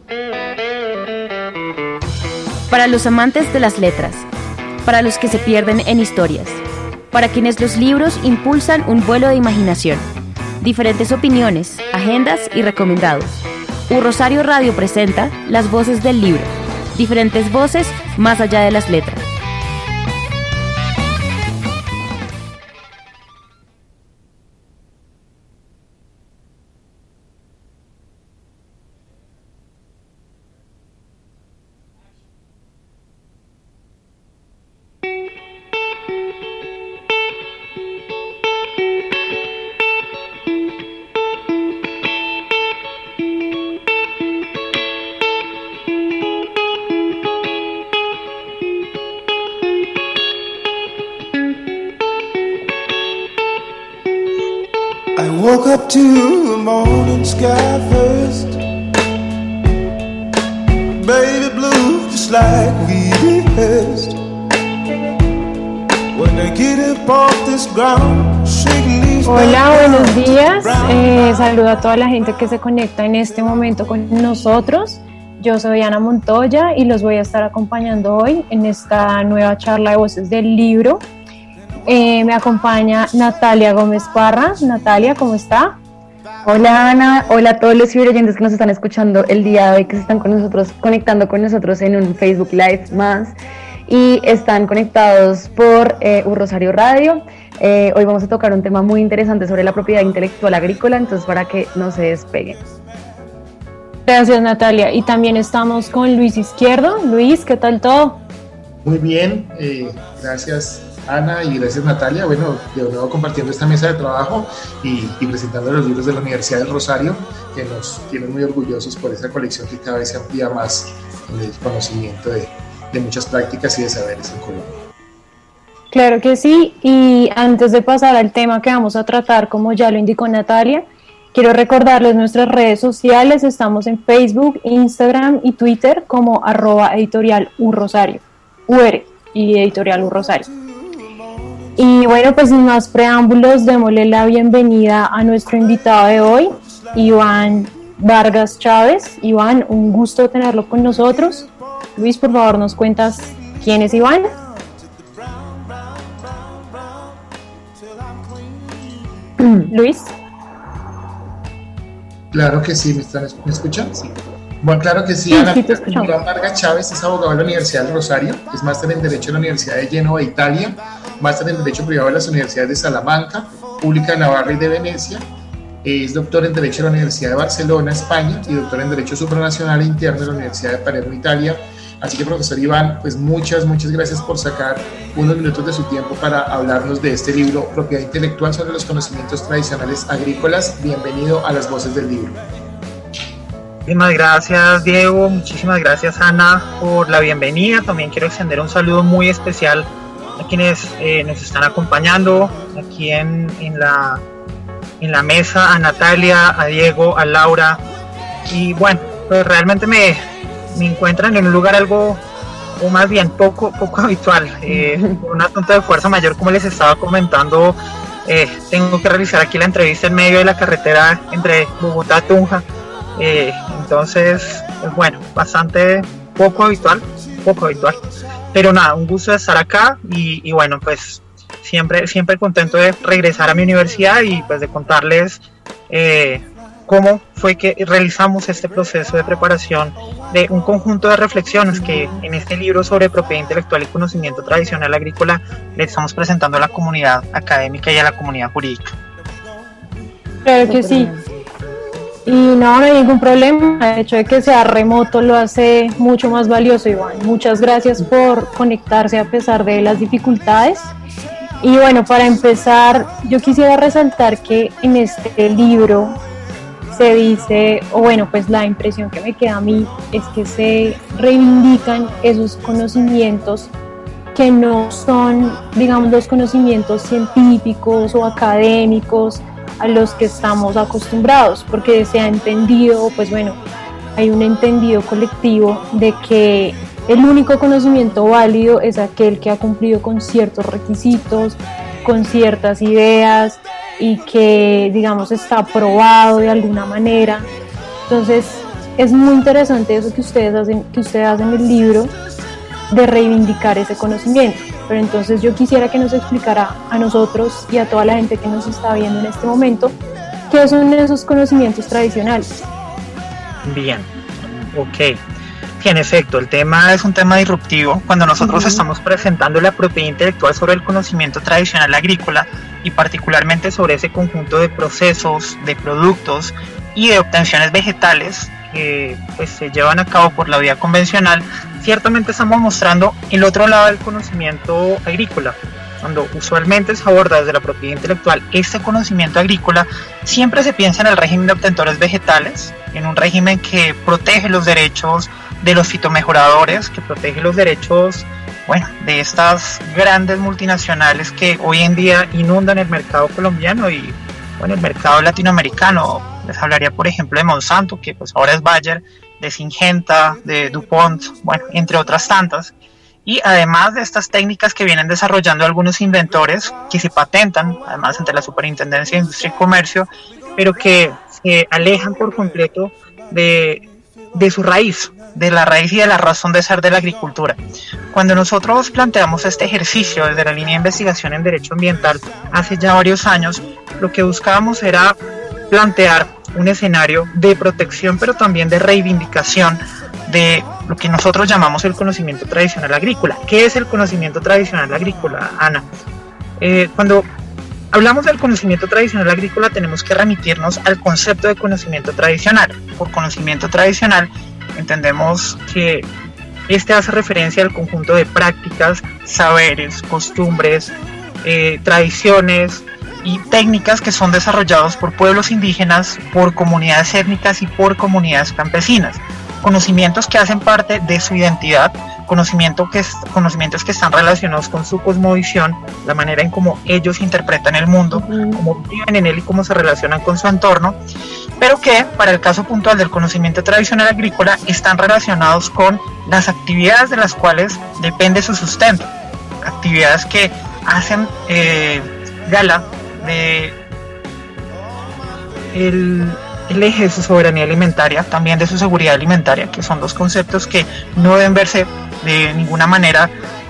Para los amantes de las letras, para los que se pierden en historias, para quienes los libros impulsan un vuelo de imaginación, diferentes opiniones, agendas y recomendados. Rosario Radio presenta Las Voces del Libro, diferentes voces más allá de las letras. I woke up to the morning sky first, baby blue, just like we rehearsed. When I get up off this ground, shaking these. Hola, buenos días. Saludo a toda la gente que se conecta en este momento con nosotros. Yo soy Ana Montoya y los voy a estar acompañando hoy en esta nueva charla de Voces del Libro. Me acompaña Natalia Gómez Parra. Natalia, ¿cómo está? Hola Ana, hola a todos los ciberoyentes que nos están escuchando el día de hoy, que se están con nosotros, conectando con nosotros en un Facebook Live más y están conectados por Rosario Radio. Hoy vamos a tocar un tema muy interesante sobre la propiedad intelectual agrícola, entonces para que no se despeguen. Gracias, Natalia. Y también estamos con Luis Izquierdo. Luis, ¿qué tal todo? Muy bien, gracias Ana y gracias Natalia. Bueno, de nuevo compartiendo esta mesa de trabajo y presentando los libros de la Universidad del Rosario, que nos tienen muy orgullosos por esa colección que cada vez se amplía más en el conocimiento de muchas prácticas y de saberes en Colombia. Claro que sí, y antes de pasar al tema que vamos a tratar, como ya lo indicó Natalia, quiero recordarles nuestras redes sociales. Estamos en Facebook, Instagram y Twitter como @editorial_urrosario, UR y Editorial Rosario. Y bueno, pues sin más preámbulos, démosle la bienvenida a nuestro invitado de hoy, Iván Vargas Chávez. Iván, un gusto tenerlo con nosotros. Luis, por favor, ¿nos cuentas quién es Iván? Luis. Claro que sí, ¿me escuchan? Sí. Bueno, claro que sí, Sí, Ana. sí, te escuchamos. Iván Vargas Chávez es abogado de la Universidad del Rosario, es máster en Derecho de la Universidad de Génova, Italia, máster en Derecho Privado de las Universidades de Salamanca, Pública de Navarra y de Venecia, es doctor en Derecho de la Universidad de Barcelona, España, y doctor en Derecho Supranacional e Interno de la Universidad de Palermo, Italia. Así que, profesor Iván, pues muchas gracias por sacar unos minutos de su tiempo para hablarnos de este libro, Propiedad Intelectual sobre los conocimientos tradicionales agrícolas. Bienvenido a Las Voces del Libro. Muchísimas gracias, Diego. Muchísimas gracias, Ana, por la bienvenida. También quiero extender un saludo muy especial a quienes nos están acompañando aquí en la mesa, a Natalia, a Diego, a Laura. Y bueno, pues realmente me encuentran en un lugar algo, o más bien poco habitual, por un asunto de fuerza mayor, como les estaba comentando. Tengo que realizar aquí la entrevista en medio de la carretera entre Bogotá y Tunja. Entonces, pues bueno, bastante poco habitual, pero nada, un gusto de estar acá y bueno, pues siempre contento de regresar a mi universidad y pues de contarles cómo fue que realizamos este proceso de preparación de un conjunto de reflexiones que en este libro sobre propiedad intelectual y conocimiento tradicional agrícola le estamos presentando a la comunidad académica y a la comunidad jurídica. Claro que sí. Y no hay ningún problema. El hecho de que sea remoto lo hace mucho más valioso, Iván. Muchas gracias por conectarse a pesar de las dificultades. Y bueno, para empezar, yo quisiera resaltar que en este libro se dice, o bueno, pues la impresión que me queda a mí es que se reivindican esos conocimientos que no son, digamos, los conocimientos científicos o académicos a los que estamos acostumbrados, porque se ha entendido, pues bueno, hay un entendido colectivo de que el único conocimiento válido es aquel que ha cumplido con ciertos requisitos, con ciertas ideas y que, digamos, está aprobado de alguna manera. Entonces, es muy interesante eso que ustedes hacen en el libro, de reivindicar ese conocimiento. Pero entonces yo quisiera que nos explicara a nosotros y a toda la gente que nos está viendo en este momento, ¿qué son esos conocimientos tradicionales? Bien, ok. Sí, en efecto, el tema es un tema disruptivo. Cuando nosotros estamos presentando la propiedad intelectual sobre el conocimiento tradicional agrícola y particularmente sobre ese conjunto de procesos, de productos y de obtenciones vegetales que pues, se llevan a cabo por la vía convencional, ciertamente estamos mostrando el otro lado del conocimiento agrícola. Cuando usualmente se aborda desde la propiedad intelectual este conocimiento agrícola, siempre se piensa en el régimen de obtentores vegetales, en un régimen que protege los derechos de los fitomejoradores, que protege los derechos, bueno, de estas grandes multinacionales que hoy en día inundan el mercado colombiano y, bueno, el mercado latinoamericano. Les hablaría, por ejemplo, de Monsanto, que pues ahora es Bayer, de Syngenta, de DuPont, bueno, entre otras tantas. Y además de estas técnicas que vienen desarrollando algunos inventores que se patentan, además ante la Superintendencia de Industria y Comercio, pero que se alejan por completo de su raíz, de la raíz y de la razón de ser de la agricultura. Cuando nosotros planteamos este ejercicio desde la línea de investigación en Derecho Ambiental hace ya varios años, lo que buscábamos era plantear un escenario de protección, pero también de reivindicación de lo que nosotros llamamos el conocimiento tradicional agrícola. ¿Qué es el conocimiento tradicional agrícola, Ana? Cuando hablamos del conocimiento tradicional agrícola tenemos que remitirnos al concepto de conocimiento tradicional. Por conocimiento tradicional entendemos que este hace referencia al conjunto de prácticas, saberes, costumbres, tradiciones y técnicas que son desarrollados por pueblos indígenas, por comunidades étnicas y por comunidades campesinas. Conocimientos que hacen parte de su identidad, conocimientos que están relacionados con su cosmovisión, la manera en cómo ellos interpretan el mundo, cómo viven en él y cómo se relacionan con su entorno, pero que para el caso puntual del conocimiento tradicional agrícola están relacionados con las actividades de las cuales depende su sustento, actividades que hacen gala de el eje de su soberanía alimentaria, también de su seguridad alimentaria, que son dos conceptos que no deben verse de ninguna manera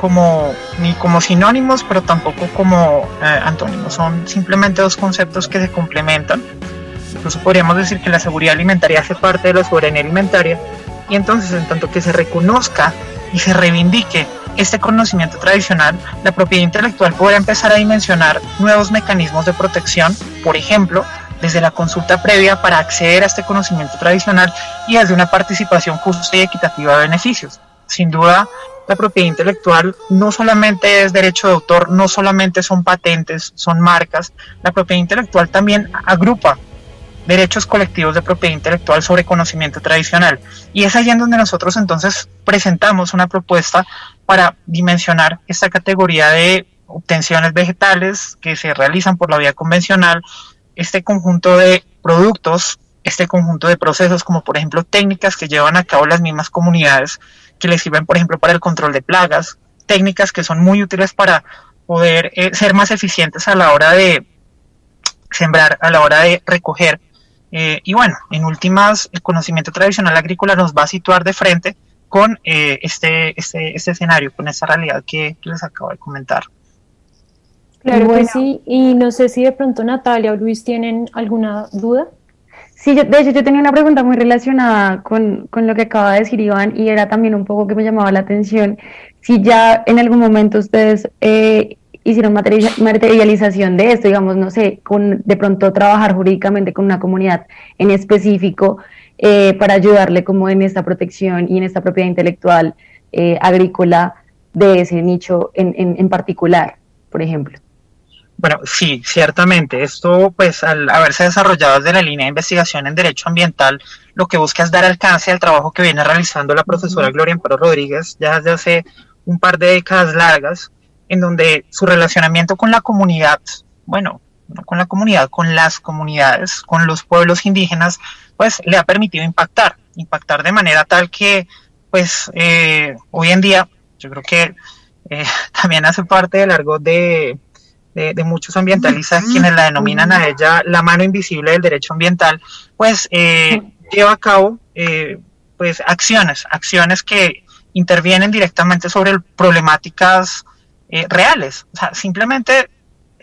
ni como sinónimos, pero tampoco como antónimos. Son simplemente dos conceptos que se complementan. Incluso podríamos decir que la seguridad alimentaria hace parte de la soberanía alimentaria, y entonces en tanto que se reconozca y se reivindique este conocimiento tradicional, la propiedad intelectual podrá empezar a dimensionar nuevos mecanismos de protección, por ejemplo, desde la consulta previa para acceder a este conocimiento tradicional y desde una participación justa y equitativa de beneficios. Sin duda, la propiedad intelectual no solamente es derecho de autor, no solamente son patentes, son marcas. La propiedad intelectual también agrupa derechos colectivos de propiedad intelectual sobre conocimiento tradicional. Y es ahí en donde nosotros entonces presentamos una propuesta para dimensionar esta categoría de obtenciones vegetales que se realizan por la vía convencional, este conjunto de productos, este conjunto de procesos, como por ejemplo técnicas que llevan a cabo las mismas comunidades, que les sirven por ejemplo para el control de plagas, técnicas que son muy útiles para poder ser más eficientes a la hora de sembrar, a la hora de recoger. Y bueno, en últimas, el conocimiento tradicional agrícola nos va a situar de frente con este escenario, con esta realidad que les acabo de comentar. Claro que sí, y no sé si de pronto Natalia o Luis tienen alguna duda. Sí, de hecho yo tenía una pregunta muy relacionada con lo que acaba de decir Iván, y era también un poco que me llamaba la atención, si ya en algún momento ustedes hicieron materialización de esto, digamos, no sé, de pronto trabajar jurídicamente con una comunidad en específico para ayudarle como en esta protección y en esta propiedad intelectual agrícola de ese nicho en particular, por ejemplo. Bueno, sí, ciertamente. Esto, pues, al haberse desarrollado desde la línea de investigación en Derecho Ambiental, lo que busca es dar alcance al trabajo que viene realizando la profesora Gloria Amparo Rodríguez ya desde hace un par de décadas largas, en donde su relacionamiento con la comunidad, bueno, no con la comunidad, con las comunidades, con los pueblos indígenas, pues le ha permitido impactar de manera tal que, pues, hoy en día, yo creo que también hace parte del argot de muchos ambientalistas, quienes la denominan a ella la mano invisible del derecho ambiental, pues lleva a cabo pues acciones que intervienen directamente sobre problemáticas reales. O sea, simplemente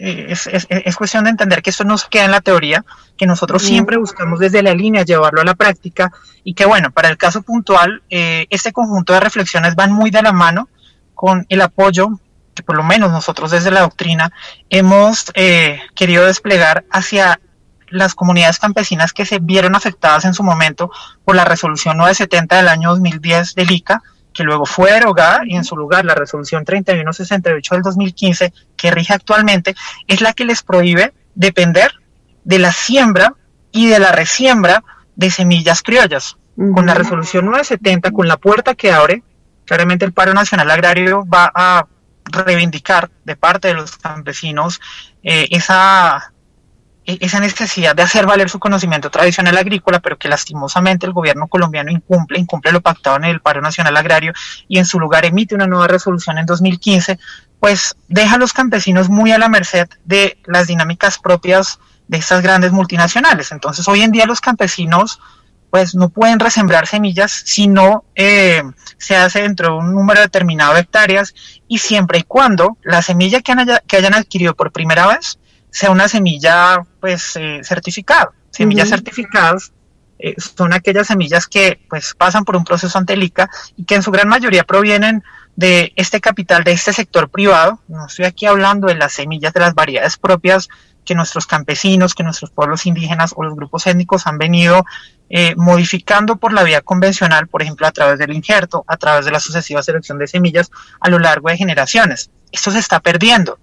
es cuestión de entender que esto no se queda en la teoría, que nosotros siempre buscamos desde la línea llevarlo a la práctica, y que bueno, para el caso puntual, este conjunto de reflexiones van muy de la mano con el apoyo que por lo menos nosotros desde la doctrina hemos querido desplegar hacia las comunidades campesinas que se vieron afectadas en su momento por la resolución 970 del año 2010 del ICA, que luego fue derogada, y en su lugar la resolución 3168 del 2015, que rige actualmente, es la que les prohíbe depender de la siembra y de la resiembra de semillas criollas. Con la resolución 970, con la puerta que abre, claramente el Paro Nacional Agrario va a reivindicar de parte de los campesinos esa necesidad de hacer valer su conocimiento tradicional agrícola, pero que lastimosamente el gobierno colombiano incumple lo pactado en el Paro Nacional Agrario, y en su lugar emite una nueva resolución en 2015, pues deja a los campesinos muy a la merced de las dinámicas propias de estas grandes multinacionales. Entonces hoy en día los campesinos pues no pueden resembrar semillas si no se hace dentro de un número determinado de hectáreas, y siempre y cuando la semilla que hayan adquirido por primera vez sea una semilla pues certificada. Semillas certificadas son aquellas semillas que pues pasan por un proceso ante el ICA y que en su gran mayoría provienen de este capital, de este sector privado. No estoy aquí hablando de las semillas de las variedades propias que nuestros campesinos, que nuestros pueblos indígenas o los grupos étnicos han venido modificando por la vía convencional, por ejemplo a través del injerto, a través de la sucesiva selección de semillas a lo largo de generaciones. Esto se está perdiendo,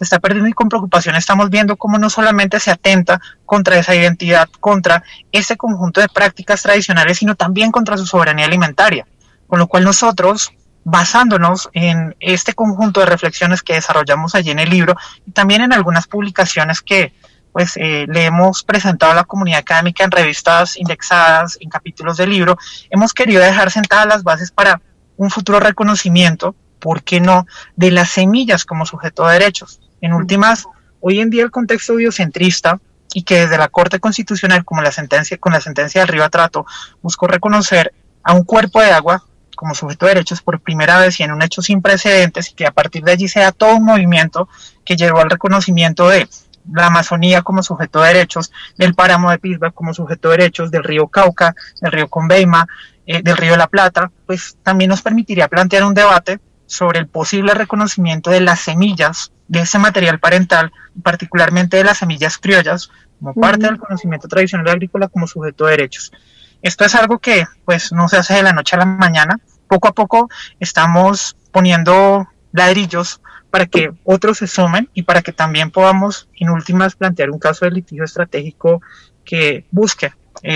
y con preocupación estamos viendo cómo no solamente se atenta contra esa identidad, contra ese conjunto de prácticas tradicionales, sino también contra su soberanía alimentaria. Con lo cual nosotros, basándonos en este conjunto de reflexiones que desarrollamos allí en el libro, y también en algunas publicaciones que pues le hemos presentado a la comunidad académica en revistas indexadas, en capítulos del libro, hemos querido dejar sentadas las bases para un futuro reconocimiento, ¿por qué no?, de las semillas como sujeto de derechos. En últimas, hoy en día el contexto biocentrista, y que desde la Corte Constitucional, con la sentencia del Río Atrato, buscó reconocer a un cuerpo de agua como sujeto de derechos por primera vez y en un hecho sin precedentes, y que a partir de allí sea todo un movimiento que llevó al reconocimiento de la Amazonía como sujeto de derechos, del páramo de Pisba como sujeto de derechos, del río Cauca, del río Conveima, del río de la Plata, pues también nos permitiría plantear un debate sobre el posible reconocimiento de las semillas, de ese material parental, particularmente de las semillas criollas, como parte del conocimiento tradicional agrícola como sujeto de derechos. Esto es algo que pues no se hace de la noche a la mañana. Poco a poco estamos poniendo ladrillos para que otros se sumen y para que también podamos, en últimas, plantear un caso de litigio estratégico que busque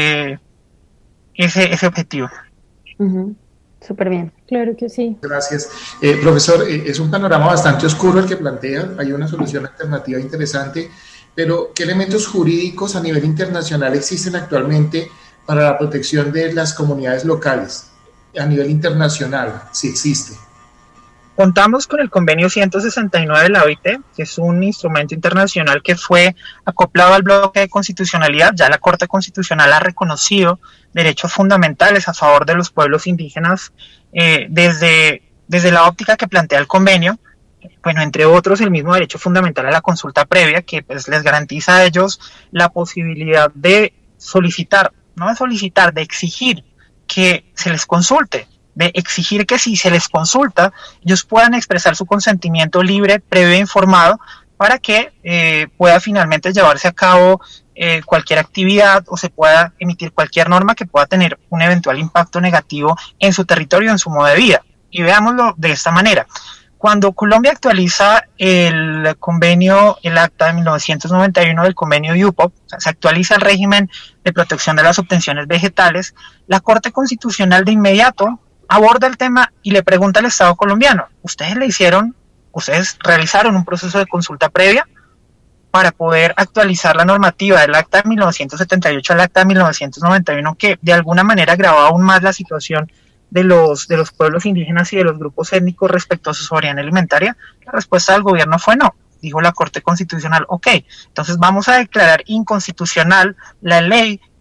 ese objetivo. Súper bien. Claro que sí. Gracias. Profesor, es un panorama bastante oscuro el que plantea, hay una solución alternativa interesante, pero ¿qué elementos jurídicos a nivel internacional existen actualmente para la protección de las comunidades locales? A nivel internacional, si existe. Contamos con el convenio 169 de la OIT, que es un instrumento internacional que fue acoplado al bloque de constitucionalidad. Ya la Corte Constitucional ha reconocido derechos fundamentales a favor de los pueblos indígenas desde la óptica que plantea el convenio. Bueno, entre otros, el mismo derecho fundamental a la consulta previa, que pues les garantiza a ellos la posibilidad de solicitar, no de solicitar, de exigir que se les consulte, de exigir que si se les consulta, ellos puedan expresar su consentimiento libre, previo e informado, para que pueda finalmente llevarse a cabo cualquier actividad o se pueda emitir cualquier norma que pueda tener un eventual impacto negativo en su territorio, en su modo de vida. Y veámoslo de esta manera. Cuando Colombia actualiza el convenio, el acta de 1991 del convenio UPOP, o sea, se actualiza el régimen de protección de las obtenciones vegetales, la Corte Constitucional de inmediato aborda el tema y le pregunta al Estado colombiano, ustedes realizaron un proceso de consulta previa para poder actualizar la normativa del acta de 1978 al acta de 1991, que de alguna manera agravaba aún más la situación de los pueblos indígenas y de los grupos étnicos respecto a su soberanía alimentaria? La respuesta del gobierno fue no. Dijo la Corte Constitucional, ok, entonces vamos a declarar inconstitucional la ley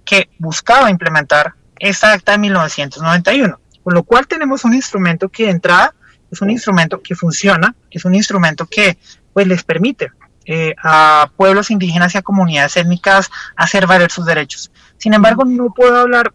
que buscaba implementar esta acta de 1991, con lo cual tenemos un instrumento que de entrada es un instrumento que funciona, que es un instrumento que pues les permite a pueblos indígenas y a comunidades étnicas hacer valer sus derechos. Sin embargo, no puedo hablar,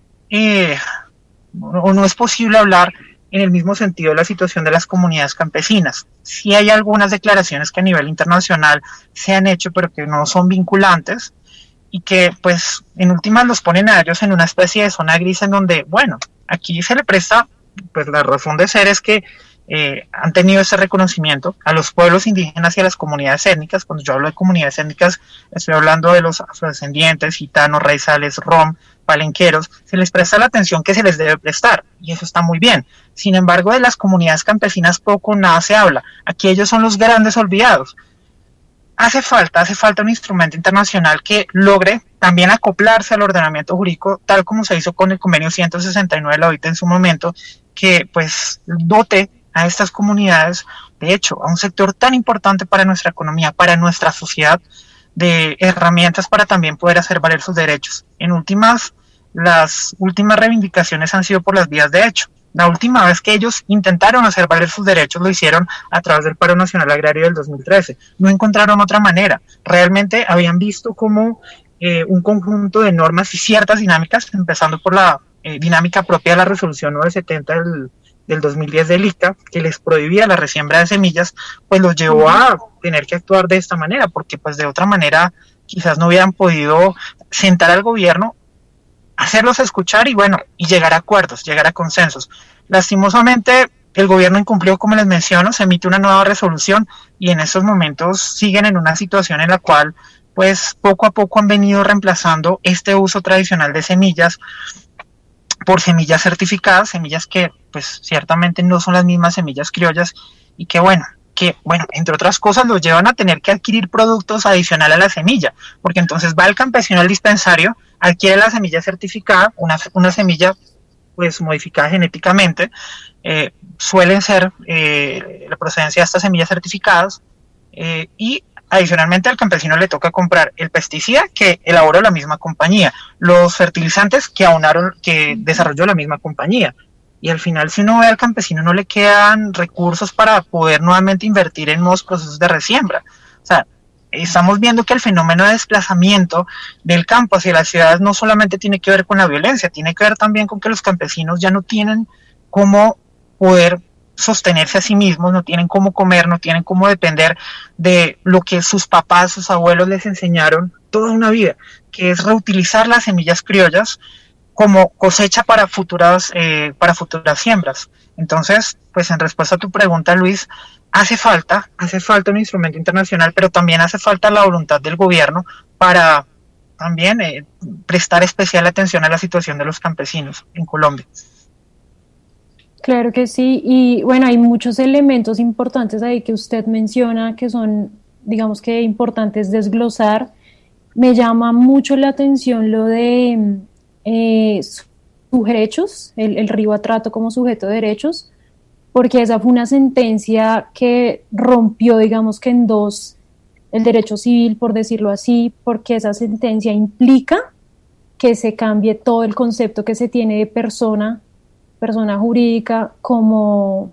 o no es posible hablar en el mismo sentido de la situación de las comunidades campesinas. Sí hay algunas declaraciones que a nivel internacional se han hecho, pero que no son vinculantes, y que pues en últimas los ponen a ellos en una especie de zona gris en donde, bueno, aquí se le presta, pues la razón de ser es que han tenido ese reconocimiento a los pueblos indígenas y a las comunidades étnicas. Cuando yo hablo de comunidades étnicas, estoy hablando de los afrodescendientes, gitanos, raizales, rom, palenqueros. Se les presta la atención que se les debe prestar, y eso está muy bien. Sin embargo, de las comunidades campesinas poco o nada se habla. Aquí ellos son los grandes olvidados. Hace falta un instrumento internacional que logre también acoplarse al ordenamiento jurídico, tal como se hizo con el convenio 169 de la OIT en su momento, que pues dote a estas comunidades, de hecho, a un sector tan importante para nuestra economía, para nuestra sociedad, de herramientas para también poder hacer valer sus derechos. En últimas, las últimas reivindicaciones han sido por las vías de hecho. La última vez que ellos intentaron hacer valer sus derechos lo hicieron a través del Paro Nacional Agrario del 2013. No encontraron otra manera. Realmente habían visto como un conjunto de normas y ciertas dinámicas, empezando por la dinámica propia de la resolución 970 del 2010 del ICA, que les prohibía la resiembra de semillas, pues los llevó a tener que actuar de esta manera, porque pues de otra manera quizás no hubieran podido sentar al gobierno, hacerlos escuchar y bueno, y llegar a acuerdos, llegar a consensos. Lastimosamente, el gobierno incumplió, como les menciono, se emite una nueva resolución y en estos momentos siguen en una situación en la cual pues poco a poco han venido reemplazando este uso tradicional de semillas por semillas certificadas, semillas que pues ciertamente no son las mismas semillas criollas y que bueno, entre otras cosas los llevan a tener que adquirir productos adicionales a la semilla, porque entonces va el campesino al dispensario, adquiere la semilla certificada, una semilla pues modificada genéticamente, suelen ser la procedencia de estas semillas certificadas, y adicionalmente al campesino le toca comprar el pesticida que elaboró la misma compañía, los fertilizantes que desarrolló la misma compañía. Y al final, si uno ve al campesino, no le quedan recursos para poder nuevamente invertir en nuevos procesos de resiembra. O sea, estamos viendo que el fenómeno de desplazamiento del campo hacia las ciudades no solamente tiene que ver con la violencia, tiene que ver también con que los campesinos ya no tienen cómo poder sostenerse a sí mismos, no tienen cómo comer, no tienen cómo depender de lo que sus papás, sus abuelos les enseñaron toda una vida, que es reutilizar las semillas criollas como cosecha para futuras siembras. Entonces, pues en respuesta a tu pregunta, Luis, hace falta un instrumento internacional, pero también hace falta la voluntad del gobierno para también prestar especial atención a la situación de los campesinos en Colombia. Claro que sí, y bueno, hay muchos elementos importantes ahí que usted menciona que son, digamos que importantes desglosar. Me llama mucho la atención lo de derechos, el ribotrato como sujeto de derechos, porque esa fue una sentencia que rompió, digamos que en dos, el derecho civil, por decirlo así, porque esa sentencia implica que se cambie todo el concepto que se tiene de persona jurídica como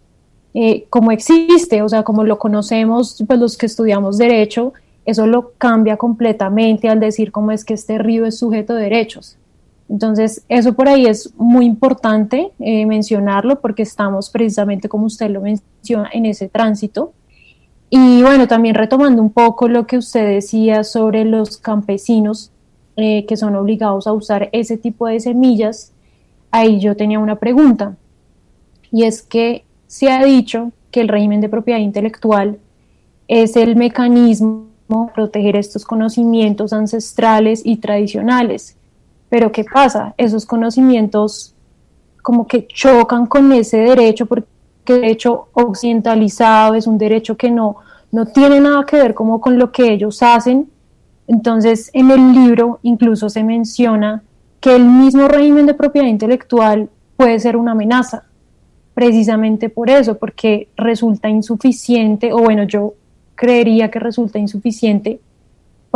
existe, o sea, como lo conocemos pues los que estudiamos derecho, eso lo cambia completamente al decir cómo es que este río es sujeto de derechos. Entonces, eso por ahí es muy importante mencionarlo porque estamos precisamente, como usted lo menciona, en ese tránsito. Y bueno, también retomando un poco lo que usted decía sobre los campesinos que son obligados a usar ese tipo de semillas, ahí yo tenía una pregunta, y es que se ha dicho que el régimen de propiedad intelectual es el mecanismo para proteger estos conocimientos ancestrales y tradicionales. Pero ¿qué pasa? Esos conocimientos como que chocan con ese derecho, porque el derecho occidentalizado es un derecho que no tiene nada que ver como con lo que ellos hacen. Entonces, en el libro incluso se menciona que el mismo régimen de propiedad intelectual puede ser una amenaza, precisamente por eso, porque resulta insuficiente, o bueno, yo creería que resulta insuficiente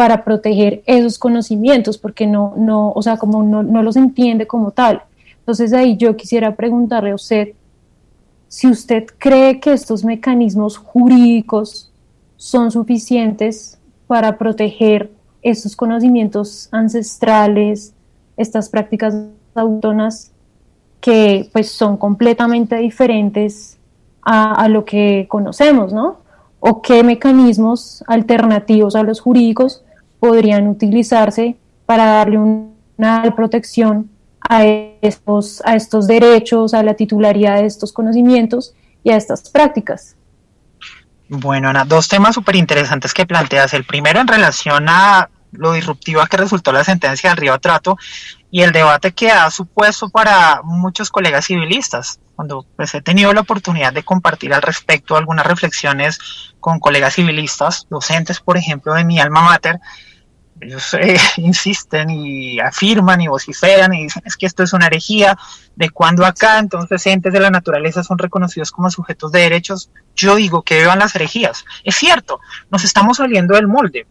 para proteger esos conocimientos, porque o sea, como no los entiende como tal. Entonces ahí yo quisiera preguntarle a usted si usted cree que estos mecanismos jurídicos son suficientes para proteger estos conocimientos ancestrales, estas prácticas autóctonas que pues son completamente diferentes a lo que conocemos, ¿no? O qué mecanismos alternativos a los jurídicos podrían utilizarse para darle una protección a estos derechos, a la titularidad de estos conocimientos y a estas prácticas. Bueno, Ana, dos temas súper interesantes que planteas. El primero en relación a lo disruptiva que resultó la sentencia del Río Atrato y el debate que ha supuesto para muchos colegas civilistas. Cuando pues, he tenido la oportunidad de compartir al respecto algunas reflexiones con colegas civilistas, docentes, por ejemplo, de mi alma mater, ellos insisten y afirman y vociferan y dicen es que esto es una herejía, de cuando acá entonces entes de la naturaleza son reconocidos como sujetos de derechos. Yo digo que vivan las herejías. Es cierto, nos estamos saliendo del molde,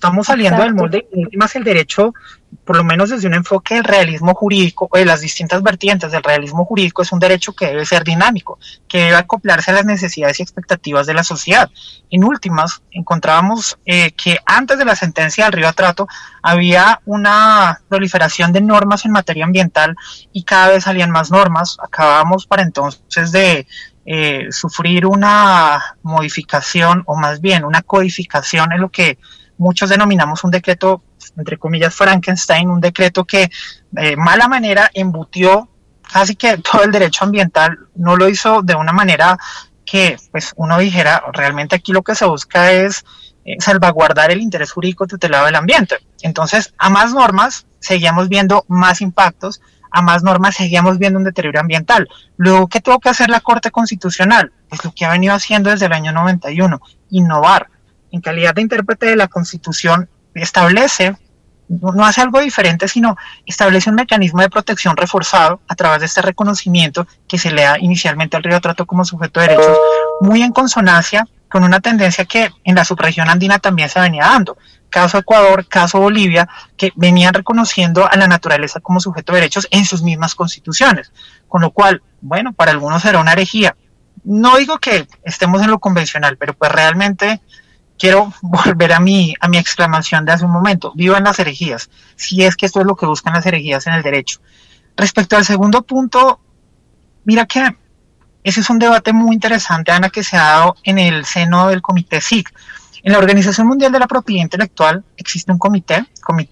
y últimas el derecho, por lo menos desde un enfoque del realismo jurídico o de las distintas vertientes del realismo jurídico, es un derecho que debe ser dinámico, que debe acoplarse a las necesidades y expectativas de la sociedad. En últimas, encontrábamos que antes de la sentencia del Río Atrato había una proliferación de normas en materia ambiental y cada vez salían más normas. Acabamos para entonces de sufrir una modificación o más bien una codificación en lo que muchos denominamos un decreto, entre comillas, Frankenstein, un decreto que de mala manera embutió casi que todo el derecho ambiental, no lo hizo de una manera que pues uno dijera, realmente aquí lo que se busca es salvaguardar el interés jurídico tutelado del ambiente. Entonces, a más normas, seguíamos viendo más impactos, a más normas seguíamos viendo un deterioro ambiental. Luego, ¿qué tuvo que hacer la Corte Constitucional? Pues lo que ha venido haciendo desde el año 91, innovar. En calidad de intérprete de la Constitución, establece, no hace algo diferente, sino establece un mecanismo de protección reforzado a través de este reconocimiento que se le da inicialmente al Río Atrato como sujeto de derechos, muy en consonancia con una tendencia que en la subregión andina también se venía dando. Caso Ecuador, caso Bolivia, que venían reconociendo a la naturaleza como sujeto de derechos en sus mismas constituciones. Con lo cual, bueno, para algunos será una herejía. No digo que estemos en lo convencional, pero pues realmente quiero volver a mi exclamación de hace un momento. Vivan las herejías, si es que esto es lo que buscan las herejías en el derecho. Respecto al segundo punto, mira que ese es un debate muy interesante, Ana, que se ha dado en el seno del Comité SIC. En la Organización Mundial de la Propiedad Intelectual existe un comité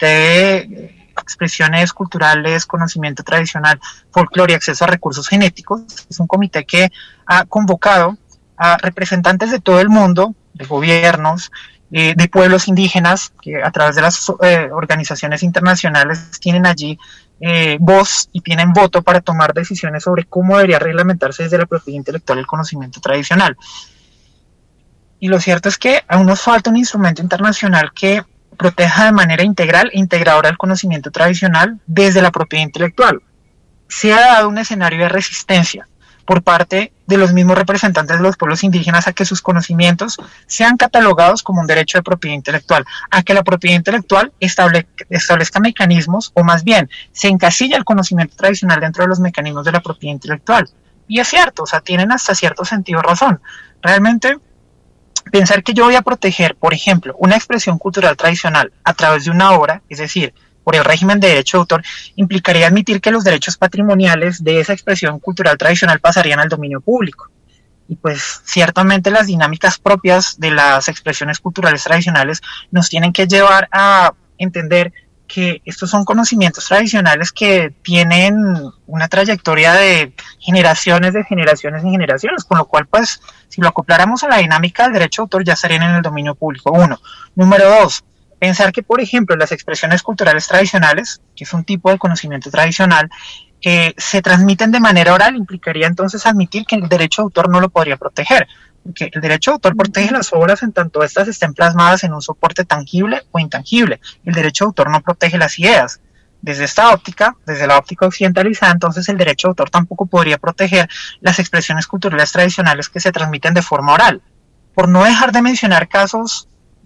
de expresiones culturales, conocimiento tradicional, folclore y acceso a recursos genéticos. Es un comité que ha convocado a representantes de todo el mundo, de gobiernos, de pueblos indígenas, que a través de las organizaciones internacionales tienen allí voz y tienen voto para tomar decisiones sobre cómo debería reglamentarse desde la propiedad intelectual el conocimiento tradicional. Y lo cierto es que aún nos falta un instrumento internacional que proteja de manera integral e integradora el conocimiento tradicional desde la propiedad intelectual. Se ha dado un escenario de resistencia por parte de los mismos representantes de los pueblos indígenas a que sus conocimientos sean catalogados como un derecho de propiedad intelectual, a que la propiedad intelectual establezca mecanismos, o más bien, se encasilla el conocimiento tradicional dentro de los mecanismos de la propiedad intelectual. Y es cierto, o sea, tienen hasta cierto sentido razón. Realmente, pensar que yo voy a proteger, por ejemplo, una expresión cultural tradicional a través de una obra, es decir, por el régimen de derecho de autor, implicaría admitir que los derechos patrimoniales de esa expresión cultural tradicional pasarían al dominio público. Y pues ciertamente las dinámicas propias de las expresiones culturales tradicionales nos tienen que llevar a entender que estos son conocimientos tradicionales que tienen una trayectoria de generaciones en generaciones, con lo cual pues si lo acopláramos a la dinámica del derecho de autor ya estarían en el dominio público, uno. Número dos, pensar que por ejemplo las expresiones culturales tradicionales, que es un tipo de conocimiento tradicional, se transmiten de manera oral, implicaría entonces admitir que el derecho de autor no lo podría proteger, porque el derecho de autor protege las obras en tanto estas estén plasmadas en un soporte tangible o intangible. El derecho de autor no protege las ideas. Desde esta óptica, desde la óptica occidentalizada, entonces el derecho de autor tampoco podría proteger las expresiones culturales tradicionales que se transmiten de forma oral. Por no dejar de mencionar casos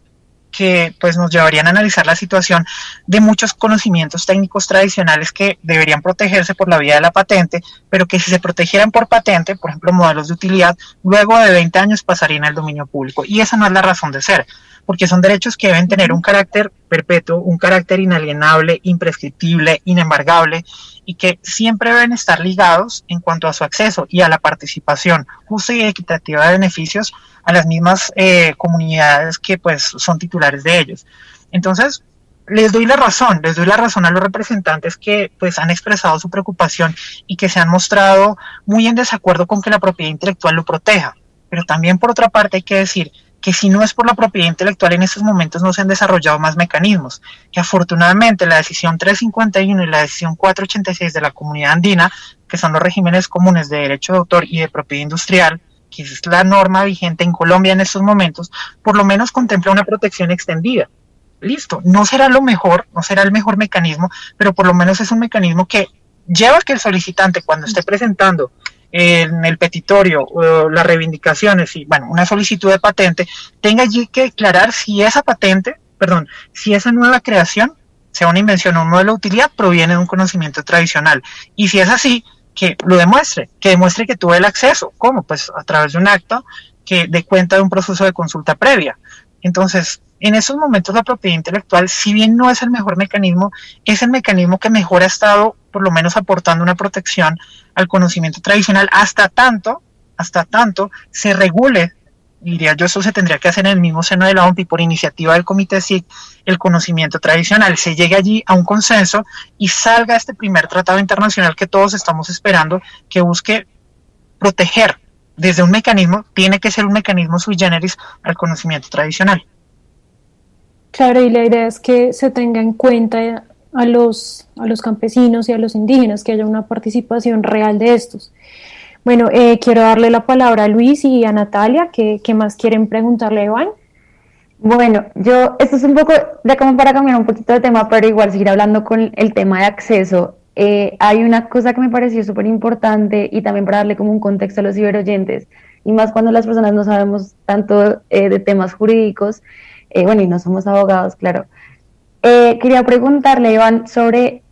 que pues nos llevarían a analizar la situación de muchos conocimientos técnicos tradicionales que deberían protegerse por la vía de la patente, pero que si se protegieran por patente, por ejemplo modelos de utilidad, luego de 20 años pasarían al dominio público, y esa no es la razón de ser, porque son derechos que deben tener un carácter perpetuo, un carácter inalienable, imprescriptible, inembargable, y que siempre deben estar ligados en cuanto a su acceso y a la participación justa y equitativa de beneficios a las mismas comunidades que pues son titulares de ellos. Entonces, les doy la razón a los representantes que pues han expresado su preocupación y que se han mostrado muy en desacuerdo con que la propiedad intelectual lo proteja, pero también por otra parte hay que decir que si no es por la propiedad intelectual en estos momentos no se han desarrollado más mecanismos, que afortunadamente la decisión 351 y la decisión 486 de la Comunidad Andina, que son los regímenes comunes de derecho de autor y de propiedad industrial, que es la norma vigente en Colombia en estos momentos, por lo menos contempla una protección extendida. Listo, no será lo mejor, no será el mejor mecanismo, pero por lo menos es un mecanismo que lleva a que el solicitante, cuando esté presentando en el petitorio las reivindicaciones y bueno, una solicitud de patente, tenga allí que declarar si esa patente, si esa nueva creación, sea una invención o un modelo de utilidad, proviene de un conocimiento tradicional. Y si es así, que lo demuestre, que tuve el acceso. ¿Cómo? Pues a través de un acto que dé cuenta de un proceso de consulta previa. Entonces, en esos momentos la propiedad intelectual, si bien no es el mejor mecanismo, es el mecanismo que mejor ha estado, por lo menos aportando una protección al conocimiento tradicional, hasta tanto se regule, diría yo, eso se tendría que hacer en el mismo seno de la OMPI por iniciativa del Comité SIC, el conocimiento tradicional, se llegue allí a un consenso y salga este primer tratado internacional que todos estamos esperando, que busque proteger desde un mecanismo, tiene que ser un mecanismo sui generis al conocimiento tradicional. Claro, y la idea es que se tenga en cuenta a los campesinos y a los indígenas, que haya una participación real de estos. Bueno, quiero darle la palabra a Luis y a Natalia, ¿qué más quieren preguntarle a Iván? Bueno, esto es un poco, ya como para cambiar un poquito de tema, pero igual seguir hablando con el tema de acceso. Hay una cosa que me pareció súper importante y también para darle como un contexto a los ciberoyentes, y más cuando las personas no sabemos tanto de temas jurídicos, y no somos abogados, claro. Quería preguntarle, Iván, sobre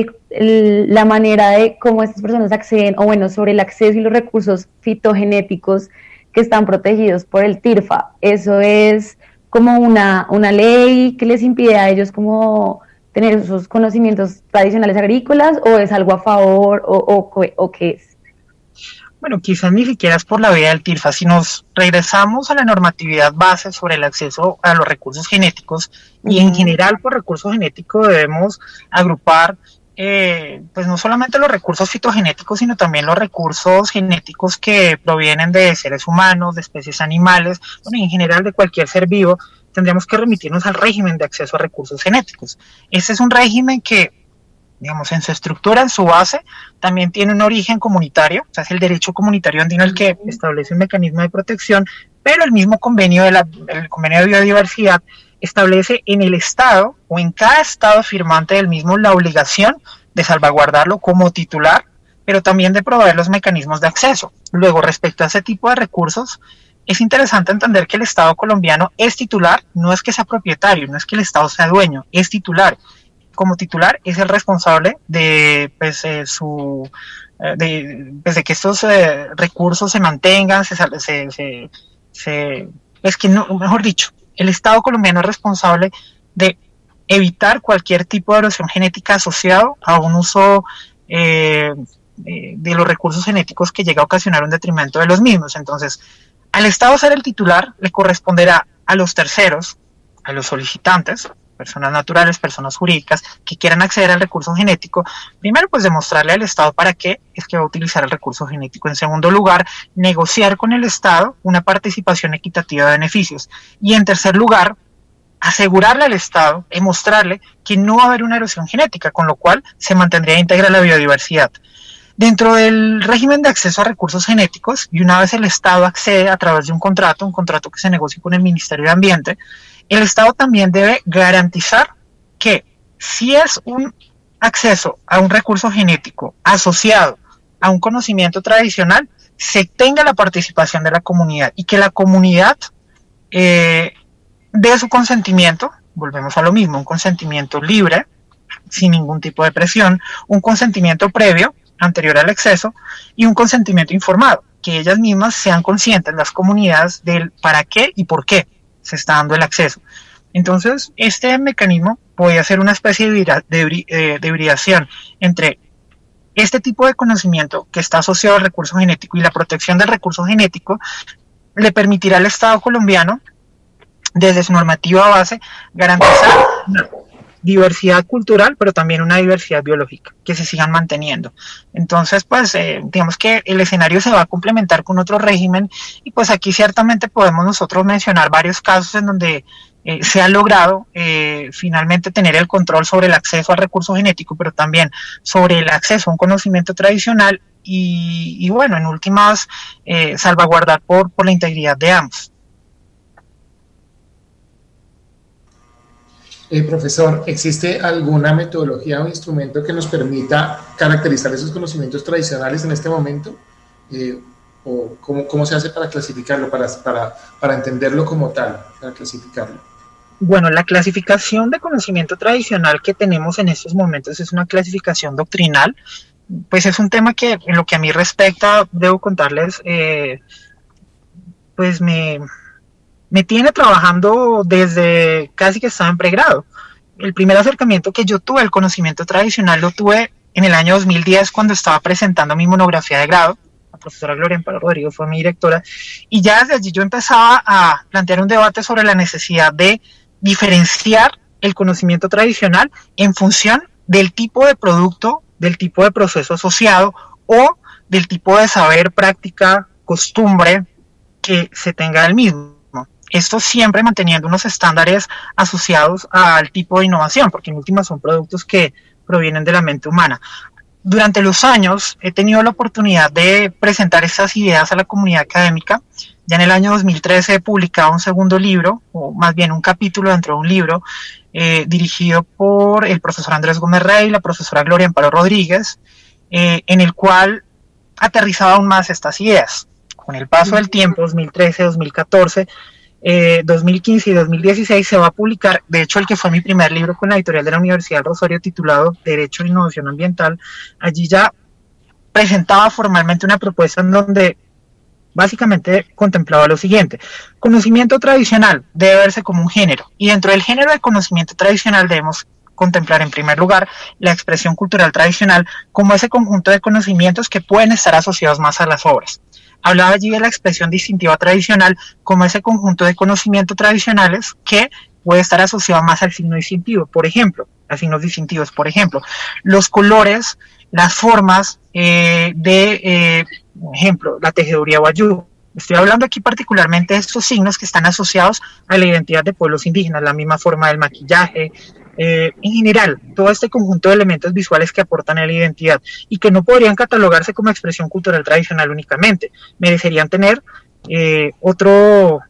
la manera de cómo estas personas acceden, sobre el acceso y los recursos fitogenéticos que están protegidos por el TIRFA. ¿Eso es como una ley que les impide a ellos como tener esos conocimientos tradicionales agrícolas, o es algo a favor, o qué es? Bueno, quizás ni siquiera es por la vía del TIRFA. Si nos regresamos a la normatividad base sobre el acceso a los recursos genéticos, y en general por recurso genético debemos agrupar pues no solamente los recursos fitogenéticos, sino también los recursos genéticos que provienen de seres humanos, de especies animales, en general de cualquier ser vivo. Tendríamos que remitirnos al régimen de acceso a recursos genéticos. Este es un régimen que, digamos, en su estructura, en su base, también tiene un origen comunitario, o sea, es el derecho comunitario andino el que establece un mecanismo de protección, pero el mismo convenio el convenio de biodiversidad establece en el Estado, o en cada Estado firmante del mismo, la obligación de salvaguardarlo como titular, pero también de proveer los mecanismos de acceso. Luego, respecto a ese tipo de recursos, es interesante entender que el Estado colombiano es titular, no es que sea propietario, no es que el Estado sea dueño, es titular. Como titular es el responsable de que estos recursos se mantengan, mejor dicho, el Estado colombiano es responsable de evitar cualquier tipo de erosión genética asociado a un uso de los recursos genéticos que llega a ocasionar un detrimento de los mismos. Entonces, al Estado ser el titular, le corresponderá a los terceros, a los solicitantes, personas naturales, personas jurídicas, que quieran acceder al recurso genético, primero pues demostrarle al Estado para qué es que va a utilizar el recurso genético. En segundo lugar, negociar con el Estado una participación equitativa de beneficios. Y en tercer lugar, asegurarle al Estado y mostrarle que no va a haber una erosión genética, con lo cual se mantendría íntegra la biodiversidad. Dentro del régimen de acceso a recursos genéticos, y una vez el Estado accede a través de un contrato que se negocie con el Ministerio de Ambiente, el Estado también debe garantizar que si es un acceso a un recurso genético asociado a un conocimiento tradicional, se tenga la participación de la comunidad y que la comunidad de su consentimiento. Volvemos a lo mismo, un consentimiento libre, sin ningún tipo de presión, un consentimiento previo, anterior al exceso, y un consentimiento informado, que ellas mismas sean conscientes, las comunidades, del para qué y por qué se está dando el acceso. Entonces, este mecanismo podría ser una especie de hibridación entre este tipo de conocimiento que está asociado al recurso genético y la protección del recurso genético. Le permitirá al Estado colombiano, desde su normativa base, garantizar una diversidad cultural, pero también una diversidad biológica, que se sigan manteniendo. Entonces, pues, digamos que el escenario se va a complementar con otro régimen, y pues aquí ciertamente podemos nosotros mencionar varios casos en donde se ha logrado finalmente tener el control sobre el acceso al recurso genético, pero también sobre el acceso a un conocimiento tradicional y bueno, en últimas, salvaguardar por la integridad de ambos. Profesor, ¿existe alguna metodología o instrumento que nos permita caracterizar esos conocimientos tradicionales en este momento? ¿O cómo se hace para clasificarlo, para entenderlo como tal, para clasificarlo? Bueno, la clasificación de conocimiento tradicional que tenemos en estos momentos es una clasificación doctrinal. Pues es un tema que, en lo que a mí respecta, debo contarles, pues me tiene trabajando desde casi que estaba en pregrado. El primer acercamiento que yo tuve al conocimiento tradicional lo tuve en el año 2010, cuando estaba presentando mi monografía de grado. La profesora Gloria Amparo Rodríguez fue mi directora, y ya desde allí yo empezaba a plantear un debate sobre la necesidad de diferenciar el conocimiento tradicional en función del tipo de producto, del tipo de proceso asociado o del tipo de saber, práctica, costumbre que se tenga del mismo. Esto siempre manteniendo unos estándares asociados al tipo de innovación, porque en última son productos que provienen de la mente humana. Durante los años he tenido la oportunidad de presentar estas ideas a la comunidad académica. Ya en el año 2013 he publicado un segundo libro, o más bien un capítulo dentro de un libro, dirigido por el profesor Andrés Gómez Rey y la profesora Gloria Amparo Rodríguez, en el cual aterrizaba aún más estas ideas. Con el paso del tiempo, 2013, 2014, 2015 y 2016 se va a publicar, de hecho el que fue mi primer libro con la editorial de la Universidad del Rosario, titulado Derecho e Innovación Ambiental. Allí ya presentaba formalmente una propuesta en donde básicamente contemplaba lo siguiente: conocimiento tradicional debe verse como un género, y dentro del género de conocimiento tradicional debemos contemplar en primer lugar la expresión cultural tradicional como ese conjunto de conocimientos que pueden estar asociados más a las obras. Hablaba allí de la expresión distintiva tradicional como ese conjunto de conocimientos tradicionales que puede estar asociado más al signo distintivo. Por ejemplo, a signos distintivos, por ejemplo, los colores, las formas por ejemplo, la tejeduría guayú. Estoy hablando aquí particularmente de estos signos que están asociados a la identidad de pueblos indígenas, la misma forma del maquillaje, en general, todo este conjunto de elementos visuales que aportan a la identidad y que no podrían catalogarse como expresión cultural tradicional únicamente. Merecerían tener otro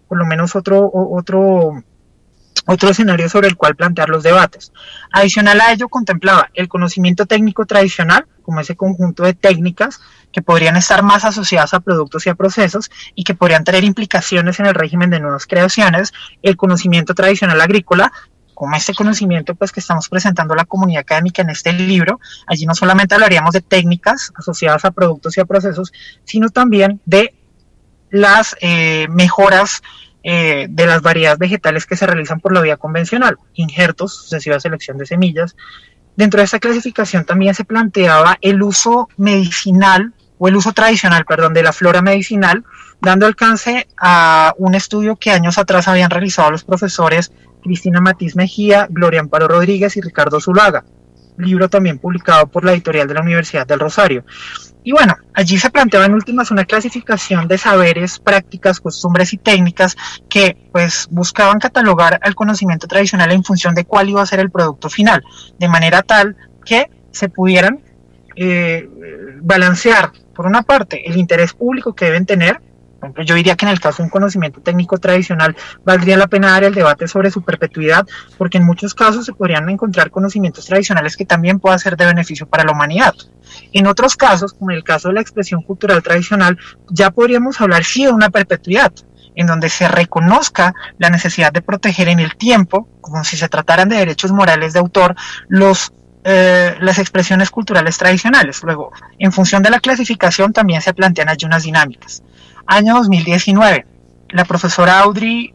escenario sobre el cual plantear los debates. Adicional a ello, contemplaba el conocimiento técnico tradicional como ese conjunto de técnicas que podrían estar más asociadas a productos y a procesos y que podrían tener implicaciones en el régimen de nuevas creaciones. El conocimiento tradicional agrícola, como este conocimiento pues que estamos presentando a la comunidad académica en este libro. Allí no solamente hablaríamos de técnicas asociadas a productos y a procesos, sino también de las mejoras de las variedades vegetales que se realizan por la vía convencional, injertos, sucesiva selección de semillas. Dentro de esta clasificación también se planteaba el uso medicinal, o el uso tradicional, perdón, de la flora medicinal, dando alcance a un estudio que años atrás habían realizado los profesores Cristina Matiz Mejía, Gloria Amparo Rodríguez y Ricardo Zuluaga, libro también publicado por la editorial de la Universidad del Rosario. Y bueno, allí se planteaba en últimas una clasificación de saberes, prácticas, costumbres y técnicas que pues buscaban catalogar al conocimiento tradicional en función de cuál iba a ser el producto final, de manera tal que se pudieran balancear, por una parte, el interés público que deben tener. Por ejemplo, yo diría que en el caso de un conocimiento técnico tradicional valdría la pena dar el debate sobre su perpetuidad, porque en muchos casos se podrían encontrar conocimientos tradicionales que también puedan ser de beneficio para la humanidad. En otros casos, como en el caso de la expresión cultural tradicional, ya podríamos hablar sí de una perpetuidad. en donde se reconozca la necesidad de proteger en el tiempo, como si se trataran de derechos morales de autor, las expresiones culturales tradicionales. Luego, en función de la clasificación, también se plantean allí unas dinámicas. Año 2019, la profesora Audrey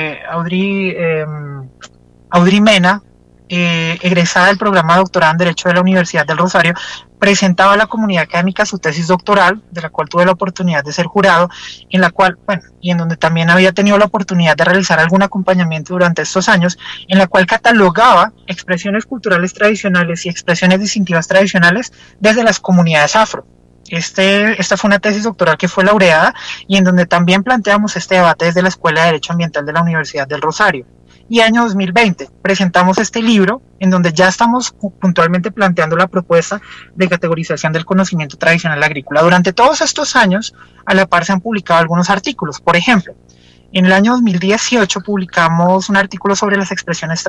Mena, egresada del programa de doctorado en Derecho de la Universidad del Rosario, presentaba a la comunidad académica su tesis doctoral, de la cual tuve la oportunidad de ser jurado, en la cual, y en donde también había tenido la oportunidad de realizar algún acompañamiento durante estos años, en la cual catalogaba expresiones culturales tradicionales y expresiones distintivas tradicionales desde las comunidades afro. Esta fue una tesis doctoral que fue laureada y en donde también planteamos este debate desde la Escuela de Derecho Ambiental de la Universidad del Rosario. Y año 2020 presentamos este libro en donde ya estamos puntualmente planteando la propuesta de categorización del conocimiento tradicional agrícola. Durante todos estos años, a la par se han publicado algunos artículos. Por ejemplo, en el año 2018 publicamos un artículo sobre las expresiones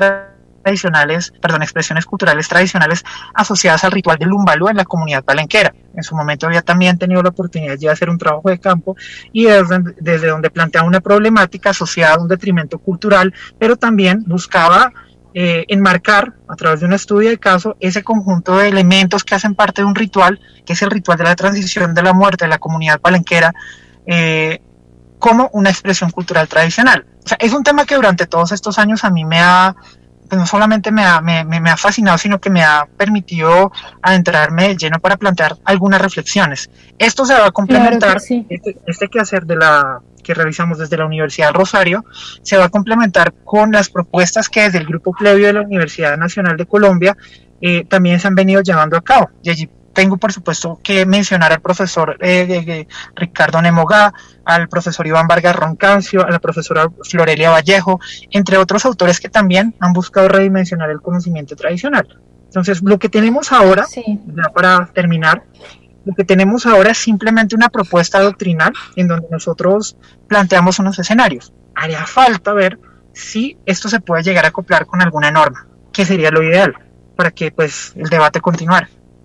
culturales tradicionales asociadas al ritual del Lumbalú en la comunidad palenquera. En su momento había también tenido la oportunidad de hacer un trabajo de campo y desde donde planteaba una problemática asociada a un detrimento cultural, pero también buscaba enmarcar a través de un estudio de caso ese conjunto de elementos que hacen parte de un ritual, que es el ritual de la transición de la muerte de la comunidad palenquera, como una expresión cultural tradicional. O sea, es un tema que durante todos estos años a mí no solamente me ha fascinado, sino que me ha permitido adentrarme de lleno para plantear algunas reflexiones. Esto se va a complementar, claro que sí. Este quehacer que realizamos desde la Universidad del Rosario, se va a complementar con las propuestas que desde el Grupo Plebio de la Universidad Nacional de Colombia también se han venido llevando a cabo. Y allí tengo, por supuesto, que mencionar al profesor Ricardo Nemogá, al profesor Iván Vargas Roncancio, a la profesora Florelia Vallejo, entre otros autores que también han buscado redimensionar el conocimiento tradicional. Entonces, lo que tenemos ahora, ya para terminar, lo que tenemos ahora es simplemente una propuesta doctrinal en donde nosotros planteamos unos escenarios. Haría falta ver si esto se puede llegar a acoplar con alguna norma, que sería lo ideal, para que pues el debate continuara.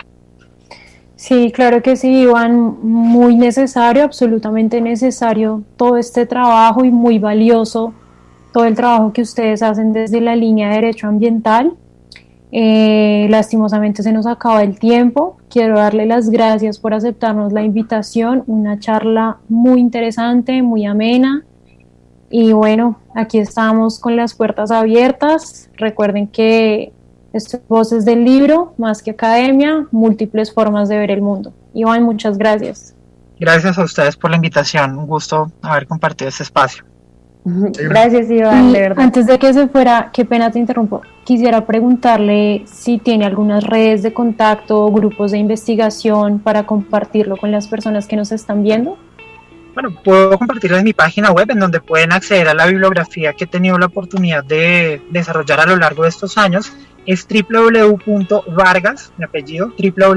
Sí, claro que sí, Iván, muy necesario, absolutamente necesario todo este trabajo y muy valioso todo el trabajo que ustedes hacen desde la línea de derecho ambiental. Lastimosamente se nos acaba el tiempo. Quiero darle las gracias por aceptarnos la invitación, una charla muy interesante, muy amena. Y bueno, aquí estamos con las puertas abiertas. Recuerden que esto es Voces del Libro, más que academia, múltiples formas de ver el mundo. Iván, muchas gracias. Gracias a ustedes por la invitación, un gusto haber compartido este espacio. Gracias, Iván, de verdad. Antes de que se fuera, qué pena te interrumpo, quisiera preguntarle si tiene algunas redes de contacto o grupos de investigación para compartirlo con las personas que nos están viendo. Bueno, puedo compartirles mi página web en donde pueden acceder a la bibliografía que he tenido la oportunidad de desarrollar a lo largo de estos años. Es www.vargas, mi apellido,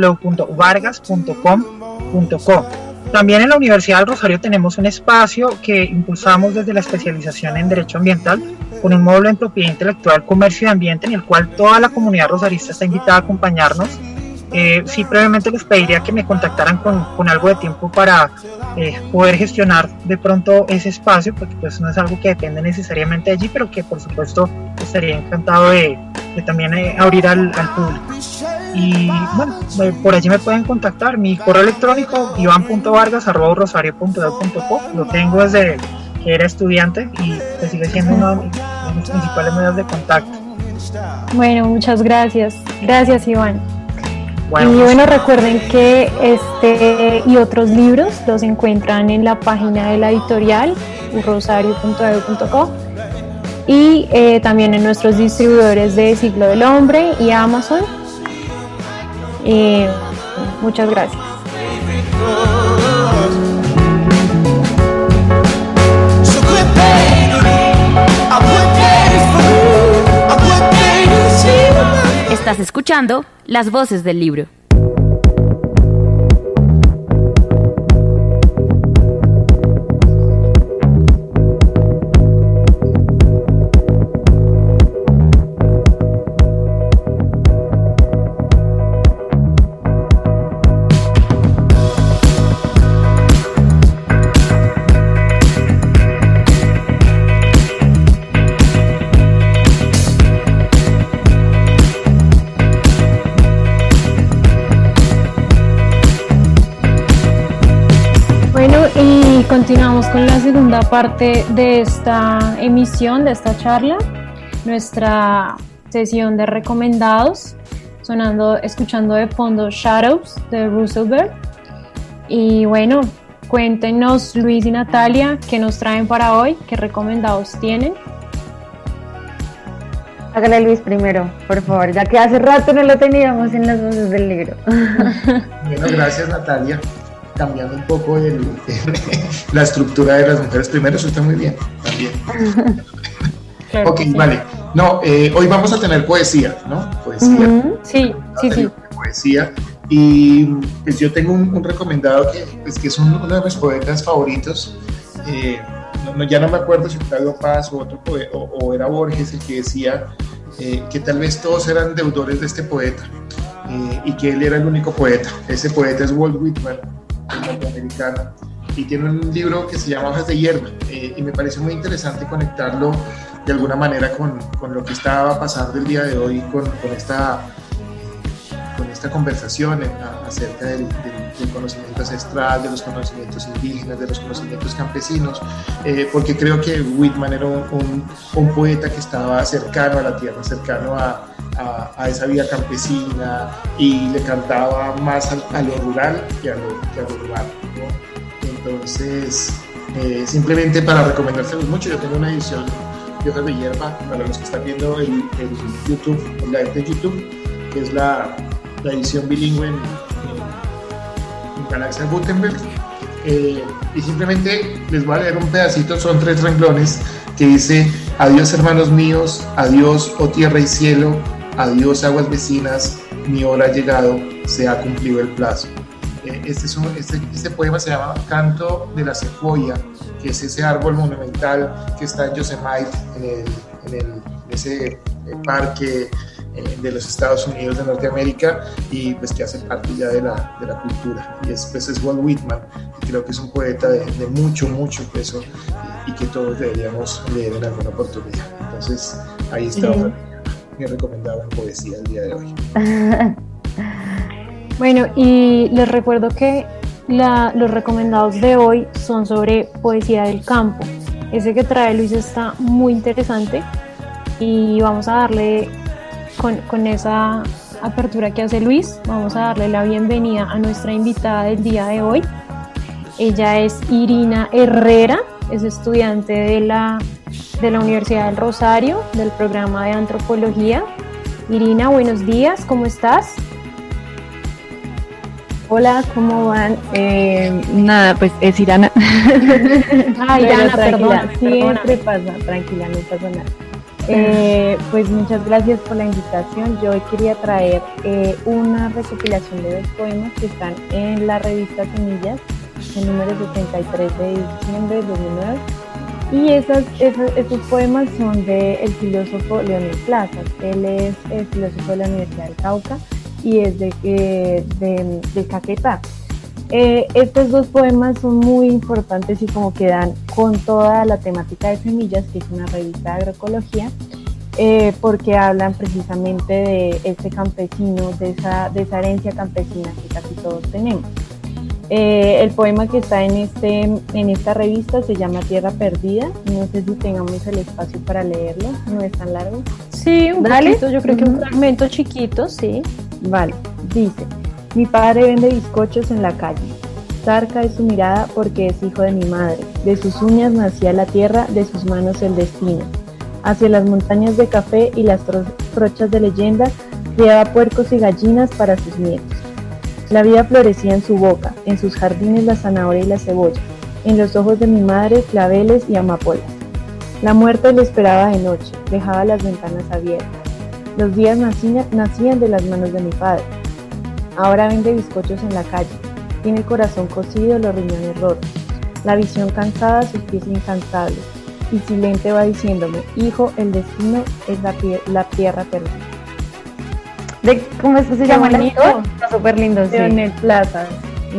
www.vargas.com.co. También en la Universidad del Rosario tenemos un espacio que impulsamos desde la especialización en Derecho Ambiental con un módulo en Propiedad Intelectual, Comercio y Ambiente, en el cual toda la comunidad rosarista está invitada a acompañarnos. Sí, previamente les pediría que me contactaran con algo de tiempo para poder gestionar de pronto ese espacio, porque pues no es algo que depende necesariamente de allí, pero que por supuesto estaría encantado de también abrir al público. Y bueno, por allí me pueden contactar. Mi correo electrónico ivan.vargas@rosario.edu.co, lo tengo desde que era estudiante y pues sigue siendo uno de mis principales medios de contacto. Bueno, muchas gracias. Gracias, Iván. Bueno, y bueno, recuerden que este y otros libros los encuentran en la página de la editorial rosario.edu.co y también en nuestros distribuidores de Siglo del Hombre y Amazon. Muchas gracias. Estás escuchando Las Voces del Libro. continuamos con la segunda parte de esta emisión, de esta charla, nuestra sesión de recomendados, escuchando de fondo Shadows de Roosevelt. Y bueno, cuéntenos, Luis y Natalia, qué nos traen para hoy, qué recomendados tienen. Hágale Luis primero, por favor, ya que hace rato no lo teníamos en las voces del libro. Bueno, gracias Natalia. Cambiando un poco la estructura de las mujeres primero, eso está muy bien también. Claro, ok, sí. vale. No, hoy vamos a tener poesía, ¿no? Poesía. Sí. Poesía. Y pues yo tengo un recomendado que es uno de mis poetas favoritos. Ya no me acuerdo si Octavio Paz o otro poeta, o era Borges el que decía que tal vez todos eran deudores de este poeta y que él era el único poeta. Ese poeta es Walt Whitman, el norteamericano, y tiene un libro que se llama Hojas de Hierba, y me parece muy interesante conectarlo de alguna manera con lo que estaba pasando el día de hoy, con esta conversación acerca del conocimiento ancestral, de los conocimientos indígenas, de los conocimientos campesinos, porque creo que Whitman era un poeta que estaba cercano a la tierra, cercano a esa vida campesina, y le cantaba más a lo rural que a lo urbano, ¿no? Entonces, simplemente para recomendárselos mucho, yo tengo una edición de Hojas de Hierba para los que están viendo el YouTube, el live de YouTube, que es la edición bilingüe en Galaxia Gutenberg, y simplemente les voy a leer un pedacito, son 3 renglones, que dice: adiós hermanos míos, adiós oh tierra y cielo, adiós aguas vecinas, mi hora ha llegado, se ha cumplido el plazo. Este poema se llama Canto de la Secuoya, que es ese árbol monumental que está en Yosemite, en ese parque de los Estados Unidos de Norteamérica, y pues que hace parte ya de la cultura, y es Walt Whitman, y creo que es un poeta de mucho peso, y que todos deberíamos leer en alguna oportunidad. Entonces ahí está mi recomendado en poesía el día de hoy. Bueno, y les recuerdo que los recomendados de hoy son sobre poesía del campo. Ese que trae Luis está muy interesante, y vamos a darle con esa apertura que hace Luis, vamos a darle la bienvenida a nuestra invitada del día de hoy. Ella es Irina Herrera, es estudiante de la Universidad del Rosario, del programa de antropología. Irina, buenos días, ¿cómo estás? Hola, ¿cómo van? Nada, pues es Irana. Irana, perdona. Siempre pasa, tranquila, no pasa nada. Pues muchas gracias por la invitación. Yo hoy quería traer una recopilación de 2 poemas que están en la revista Semillas, el número 73 de diciembre de 2009. Y esos poemas son del filósofo Leonel Plazas. Él es el filósofo de la Universidad del Cauca y es de Caquetá. Estos 2 poemas son muy importantes y como que dan con toda la temática de Semillas, que es una revista de agroecología, porque hablan precisamente de este campesino, de esa herencia campesina que casi todos tenemos. El poema que está en esta revista se llama Tierra Perdida. No sé si tengamos el espacio para leerlo, no es tan largo. Sí, un poquito, yo creo que un fragmento chiquito, sí. Vale, dice: mi padre vende bizcochos en la calle. Zarca es su mirada porque es hijo de mi madre. De sus uñas nacía la tierra, de sus manos el destino. Hacia las montañas de café y las trochas de leyenda, criaba puercos y gallinas para sus nietos. La vida florecía en su boca, en sus jardines la zanahoria y la cebolla, en los ojos de mi madre claveles y amapolas. La muerte le esperaba de noche, dejaba las ventanas abiertas. Los días nacían de las manos de mi padre. Ahora vende bizcochos en la calle, tiene el corazón cocido, los riñones rotos, la visión cansada, sus pies incansables, y silente va diciéndome: hijo, el destino es la tierra perdida. ¿Cómo es que se llama el autor? Está súper lindo, sí. Leonel Plazas.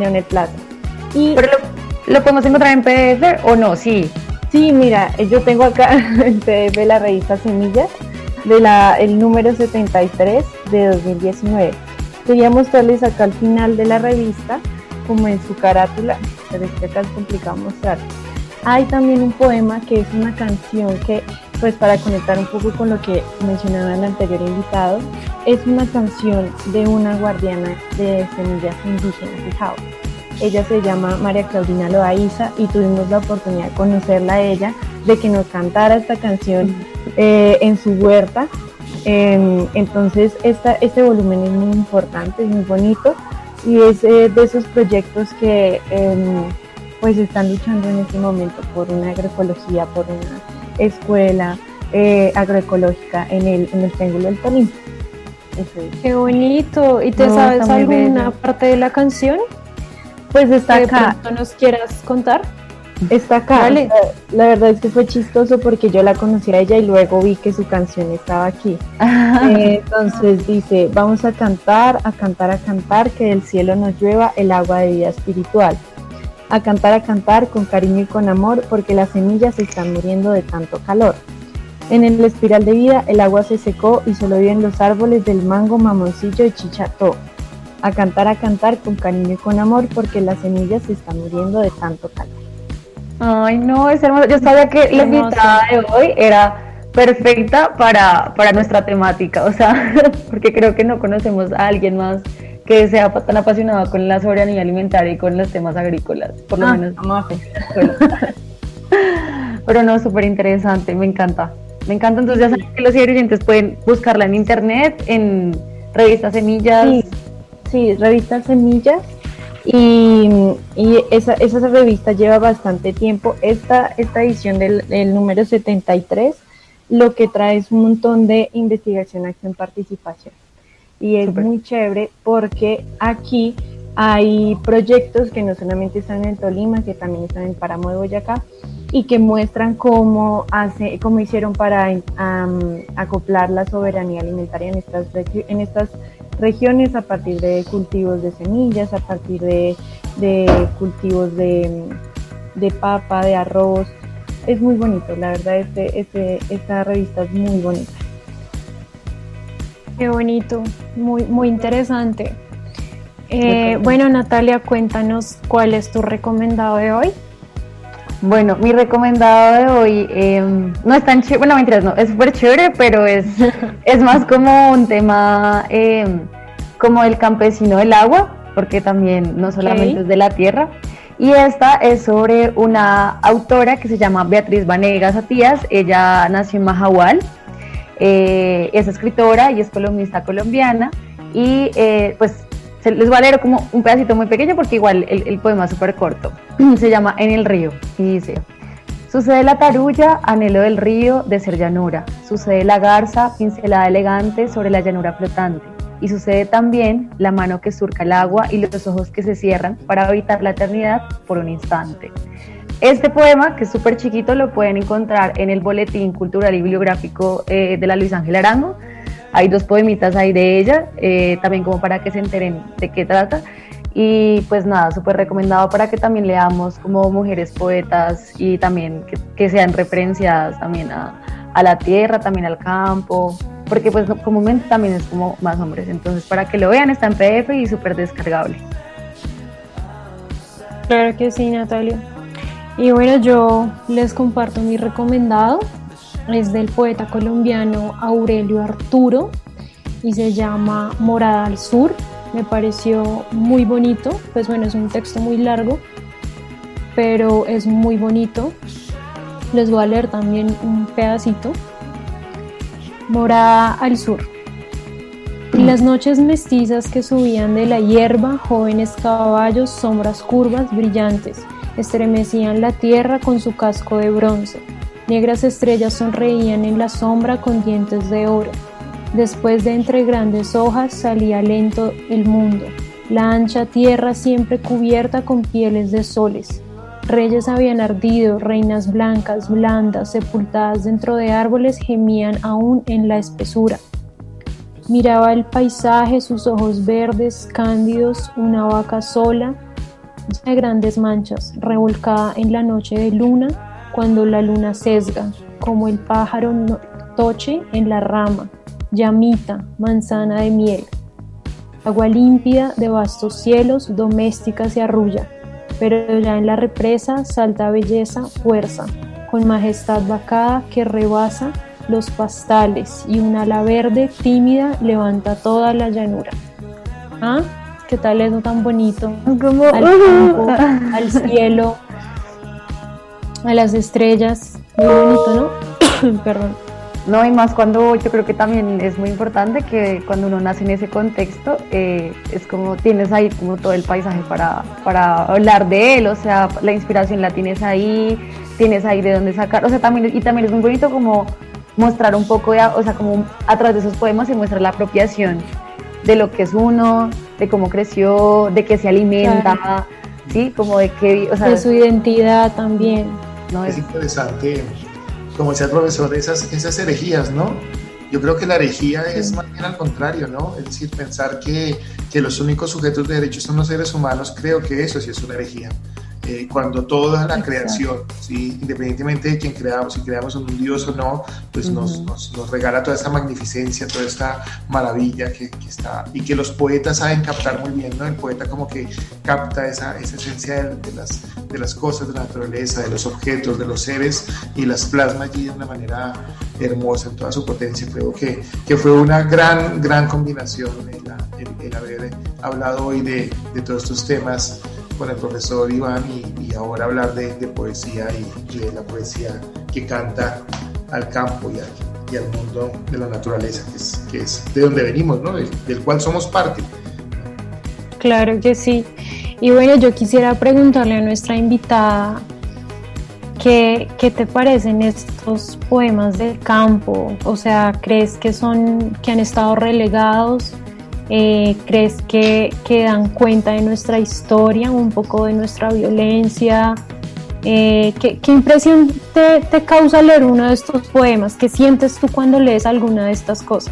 ¿Pero lo podemos encontrar en PDF o no? Sí. Sí, mira, yo tengo acá en PDF la revista Semillas, el número 73 de 2019. Quería mostrarles acá al final de la revista como en su carátula, pero es que acá es complicado mostrar. Hay también un poema que es una canción que, pues para conectar un poco con lo que mencionaba el anterior invitado, es una canción de una guardiana de semillas indígenas de Jao. Ella se llama María Claudina Loaiza y tuvimos la oportunidad de conocerla a ella, de que nos cantara esta canción en su huerta. Entonces este volumen es muy importante, es muy bonito y es de esos proyectos que pues están luchando en este momento por una agroecología, por una escuela agroecológica en el Triángulo del Tolima. Qué bonito. ¿Y te sabes alguna parte de la canción? Pues está ¿Que acá. de pronto nos quieras contar? Está acá. Dale. O sea, la verdad es que fue chistoso porque yo la conocí a ella y luego vi que su canción estaba aquí. Entonces dice, vamos a cantar, que del cielo nos llueva el agua de vida espiritual. A cantar con cariño y con amor, porque las semillas se están muriendo de tanto calor. En el espiral de vida el agua se secó y solo viven los árboles del mango, mamoncillo y chicható. A cantar con cariño y con amor, porque las semillas se están muriendo de tanto calor. Ay, no, es hermoso. Yo sabía que la invitada de hoy era perfecta para nuestra temática, o sea, porque creo que no conocemos a alguien más que sea tan apasionado con la soberanía alimentaria y con los temas agrícolas, por lo menos. Pero no, súper interesante, me encanta. Entonces ya saben que los oyentes pueden buscarla en internet, en Revista Semillas. Sí, Revista Semillas. Y esa revista lleva bastante tiempo. Esta edición del número 73 lo que trae es un montón de investigación, acción, participación. Y es muy chévere porque aquí hay proyectos que no solamente están en Tolima, que también están en Páramo de Boyacá y que muestran cómo hicieron para acoplar la soberanía alimentaria en estas regiones a partir de cultivos de semillas, a partir de cultivos de papa, de arroz. Es muy bonito, la verdad, esta revista es muy bonita. Qué bonito, muy interesante. Bueno, Natalia, cuéntanos cuál es tu recomendado de hoy. Bueno, mi recomendado de hoy no es tan chévere, bueno, mentiras, no, es súper chévere, pero es más como un tema como el campesino del agua, porque también no solamente es de la tierra. Y esta es sobre una autora que se llama Beatriz Vanegas Atías. Ella nació en Mahahual, es escritora y es columnista colombiana. Y pues les voy a leer como un pedacito muy pequeño porque igual el poema es súper corto. Se llama En el río y dice: sucede la tarulla, anhelo del río de ser llanura. Sucede la garza, pincelada elegante sobre la llanura flotante. Y sucede también la mano que surca el agua y los ojos que se cierran para habitar la eternidad por un instante. Este poema, que es súper chiquito, lo pueden encontrar en el Boletín Cultural y Bibliográfico de la Luis Ángel Arango. Hay 2 poemitas ahí de ella, también como para que se enteren de qué trata. Y pues nada, súper recomendado para que también leamos como mujeres poetas y también que sean referenciadas también a la tierra, también al campo, porque pues comúnmente también es como más hombres. Entonces para que lo vean, está en PDF y súper descargable. Claro que sí, Natalia. Y bueno, yo les comparto mi recomendado. Es del poeta colombiano Aurelio Arturo y se llama Morada al Sur. Me pareció muy bonito, pues bueno, es un texto muy largo, pero es muy bonito. Les voy a leer también un pedacito. Morada al Sur. En las noches mestizas que subían de la hierba, jóvenes caballos, sombras curvas, brillantes, estremecían la tierra con su casco de bronce. Negras estrellas sonreían en la sombra con dientes de oro. Después de entre grandes hojas salía lento el mundo, la ancha tierra siempre cubierta con pieles de soles. Reyes habían ardido, reinas blancas, blandas, sepultadas dentro de árboles gemían aún en la espesura. Miraba el paisaje, sus ojos verdes, cándidos, una vaca sola, de grandes manchas, revolcada en la noche de luna, cuando la luna sesga, como el pájaro toche en la rama, llamita, manzana de miel. agua límpida de vastos cielos, doméstica se arrulla, pero ya en la represa salta belleza, fuerza, con majestad vacada que rebasa los pastales y un ala verde tímida levanta toda la llanura. ¿Ah? ¿Qué tal eso tan bonito? Como, Al campo, al cielo, a las estrellas, muy bonito, ¿no? Perdón. No, y más cuando yo creo que también es muy importante que cuando uno nace en ese contexto, es como tienes ahí como todo el paisaje para hablar de él, o sea, la inspiración la tienes ahí de dónde sacar, o sea, también es muy bonito como mostrar un poco, o sea, como a través de esos poemas se muestra la apropiación de lo que es uno, de cómo creció, de qué se alimenta, claro. ¿Sí? Como de que, o sea, de su identidad también. No, es interesante, como decía el profesor, esas herejías, ¿no? Yo creo que la herejía es más bien al contrario, ¿no? Es decir, pensar que los únicos sujetos de derechos son los seres humanos, creo que eso sí es una herejía. Cuando toda la creación, ¿sí? Independientemente de quién creamos, si creamos un Dios o no, pues nos regala toda esta magnificencia, toda esta maravilla que está, y que los poetas saben captar muy bien, ¿no? El poeta como que capta esa esencia de las cosas, de la naturaleza, de los objetos, de los seres, y las plasma allí de una manera hermosa, en toda su potencia. Creo que fue una gran combinación el haber hablado hoy de todos estos temas con el profesor Iván y ahora hablar de poesía y de la poesía que canta al campo y al mundo de la naturaleza, que es de donde venimos, ¿no? Del cual somos parte. Claro que sí. Y bueno, yo quisiera preguntarle a nuestra invitada ¿qué te parecen estos poemas del campo? O sea, ¿crees que han estado relegados? ¿Crees que dan cuenta de nuestra historia, un poco de nuestra violencia? ¿Qué impresión te causa leer uno de estos poemas? ¿Qué sientes tú cuando lees alguna de estas cosas?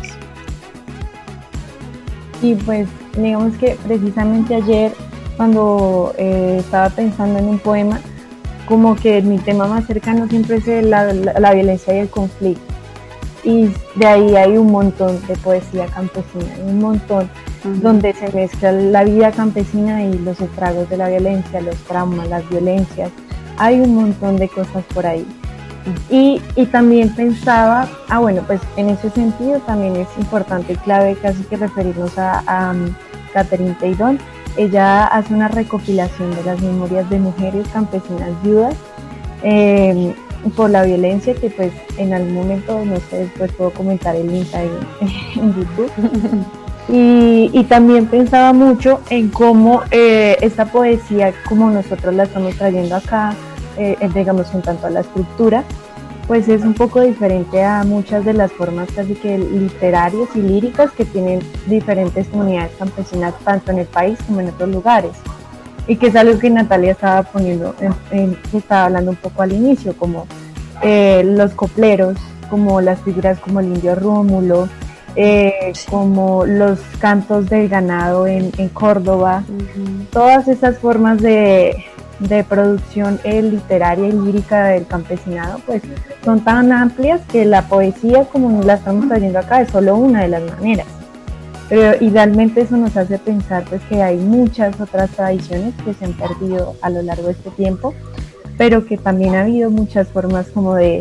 Y pues digamos que precisamente ayer cuando estaba pensando en un poema, como que mi tema más cercano siempre es la violencia y el conflicto. Y de ahí hay un montón de poesía campesina, un montón donde se mezcla la vida campesina y los estragos de la violencia, los traumas, las violencias. Hay un montón de cosas por ahí. Y también pensaba, bueno, pues en ese sentido también es importante y clave casi que referirnos a Catherine Teidon. Ella hace una recopilación de las memorias de mujeres campesinas viudas por la violencia, que pues en algún momento, no sé, después puedo comentar el link ahí en YouTube. Y también pensaba mucho en cómo esta poesía, como nosotros la estamos trayendo acá, digamos en tanto a la estructura, pues es un poco diferente a muchas de las formas casi que literarias y líricas que tienen diferentes comunidades campesinas, tanto en el país como en otros lugares. Y que es algo que Natalia estaba poniendo, estaba hablando un poco al inicio, como los copleros, como las figuras como el indio Rómulo, como los cantos del ganado en Córdoba, todas esas formas de producción literaria y lírica del campesinado, pues son tan amplias que la poesía como la estamos trayendo acá es solo una de las maneras. Pero idealmente eso nos hace pensar pues que hay muchas otras tradiciones que se han perdido a lo largo de este tiempo, pero que también ha habido muchas formas como es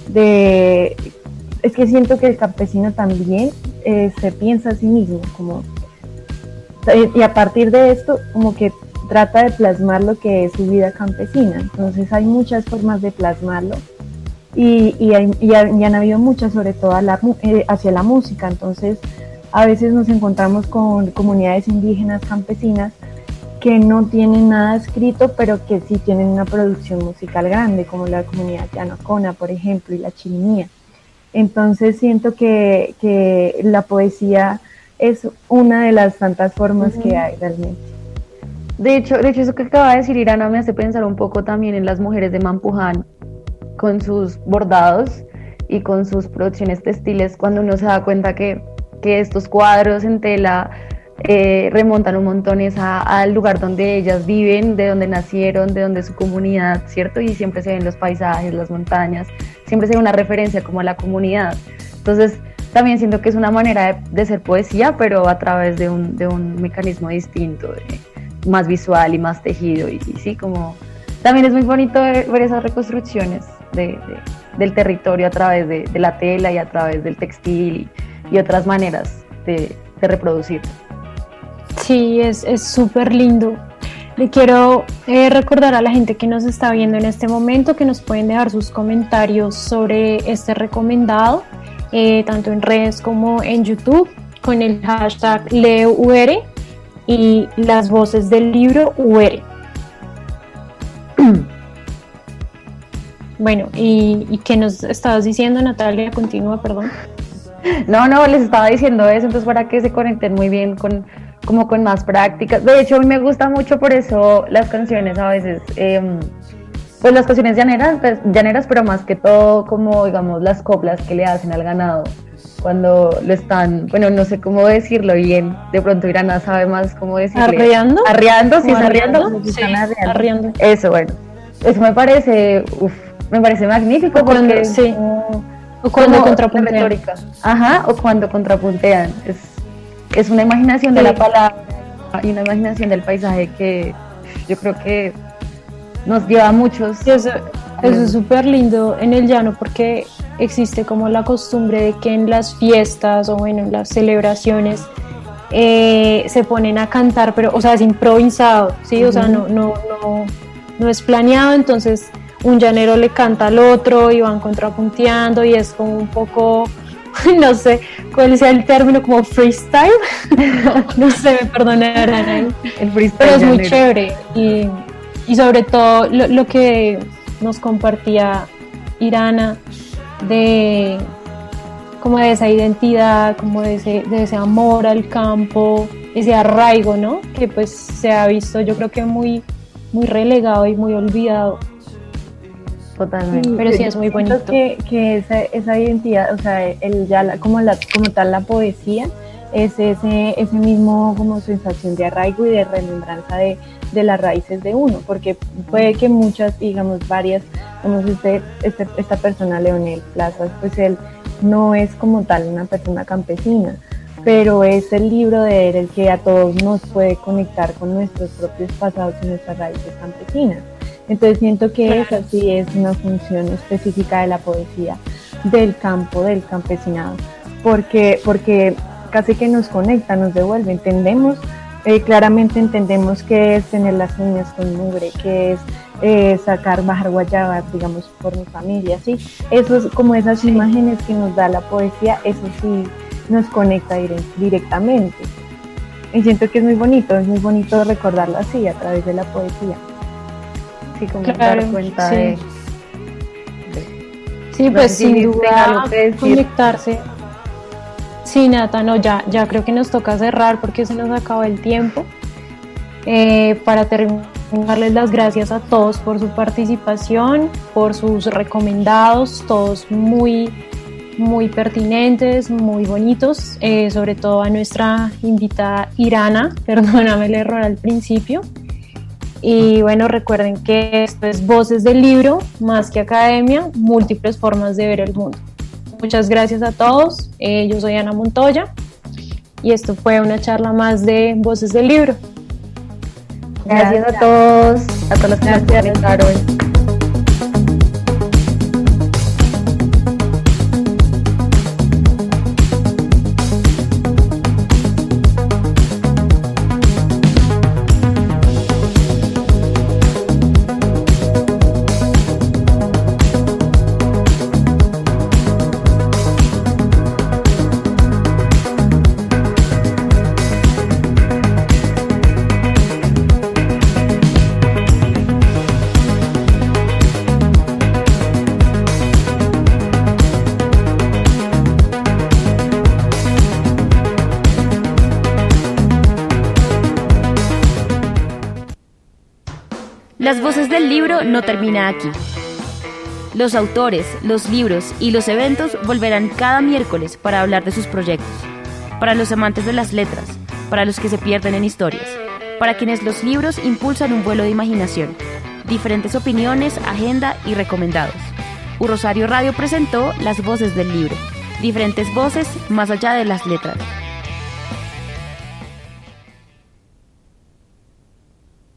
que siento que el campesino también se piensa a sí mismo, como, y a partir de esto como que trata de plasmar lo que es su vida campesina. Entonces hay muchas formas de plasmarlo y han habido muchas, sobre todo hacia la música. Entonces a veces nos encontramos con comunidades indígenas campesinas que no tienen nada escrito, pero que sí tienen una producción musical grande, como la comunidad Yanocona, por ejemplo, y la Chirimía. Entonces siento que la poesía es una de las tantas formas que hay realmente. De hecho, eso que acaba de decir Irana me hace pensar un poco también en las mujeres de Mampuján, con sus bordados y con sus producciones textiles, cuando uno se da cuenta que estos cuadros en tela remontan un montón al lugar donde ellas viven, de donde nacieron, de donde es su comunidad, ¿cierto? Y siempre se ven los paisajes, las montañas, siempre se ve una referencia como a la comunidad. Entonces, también siento que es una manera de hacer poesía, pero a través de un mecanismo distinto, más visual y más tejido, y sí, como también es muy bonito ver esas reconstrucciones del territorio a través de la tela y a través del textil y otras maneras de reproducir. Sí, es súper lindo. Le quiero recordar a la gente que nos está viendo en este momento que nos pueden dejar sus comentarios sobre este recomendado, tanto en redes como en YouTube, con el hashtag LeoUR y las voces del libro UR. Bueno, ¿y qué nos estabas diciendo, Natalia? Continúa, perdón. No, les estaba diciendo eso, entonces para que se conecten muy bien con más prácticas. De hecho, a mí me gusta mucho por eso las canciones a veces, pues las canciones llaneras, pero más que todo como, digamos, las coplas que le hacen al ganado cuando lo están, bueno, no sé cómo decirlo bien, de pronto Irana sabe más cómo decirlo. ¿Arreando? Arreando, sí, es arreando. Sí, arreando. Eso, bueno, eso me parece magnífico porque sí. O cuando contrapuntean. Ajá, o cuando contrapuntean. Es una imaginación de la palabra y una imaginación del paisaje que yo creo que nos lleva a muchos. Sí, eso es súper lindo en el llano porque existe como la costumbre de que en las fiestas o bueno, en las celebraciones se ponen a cantar, pero o sea, es improvisado, ¿sí? O sea, no es planeado, entonces un llanero le canta al otro y van contrapunteando y es como un poco, no sé cuál sea el término, como freestyle. No sé, me perdonarán ahí. El freestyle, pero es llanero. muy chévere y sobre todo lo que nos compartía Irana de como de esa identidad, como de ese amor al campo, ese arraigo, ¿no? Que pues se ha visto, yo creo que muy, muy relegado y muy olvidado. Totalmente. Pero sí es muy bonito. Que esa identidad, o sea, como tal la poesía es ese mismo como sensación de arraigo y de remembranza de las raíces de uno, porque puede que muchas, digamos varias, como esta persona Leonel Plazas, pues él no es como tal una persona campesina, pero es el libro de él el que a todos nos puede conectar con nuestros propios pasados y nuestras raíces campesinas. Entonces siento que esa sí es una función específica de la poesía del campo, del campesinado, porque casi que nos conecta, nos devuelve, entendemos, claramente entendemos qué es tener las uñas con mugre, qué es bajar guayaba, digamos, por mi familia, ¿sí? Eso es como esas imágenes que nos da la poesía, eso sí nos conecta directamente. Y siento que es muy bonito recordarlo así, a través de la poesía. Sí, como dar cuenta sí. de... Sí, pues sin duda conectarse. Sí, Nata, no, ya creo que nos toca cerrar porque se nos acaba el tiempo. Para darles las gracias a todos por su participación, por sus recomendados, todos muy, muy pertinentes, muy bonitos, sobre todo a nuestra invitada Irana, perdóname el error al principio. Y bueno, recuerden que esto es Voces del Libro, más que academia, múltiples formas de ver el mundo. Muchas gracias a todos, yo soy Ana Montoya y esto fue una charla más de Voces del Libro. Gracias a todos los que nos conectaron. Las voces del libro no termina aquí. Los autores, los libros y los eventos volverán cada miércoles para hablar de sus proyectos. Para los amantes de las letras, para los que se pierden en historias, para quienes los libros impulsan un vuelo de imaginación. Diferentes opiniones, agenda y recomendados. Rosario Radio presentó Las voces del libro. Diferentes voces más allá de las letras.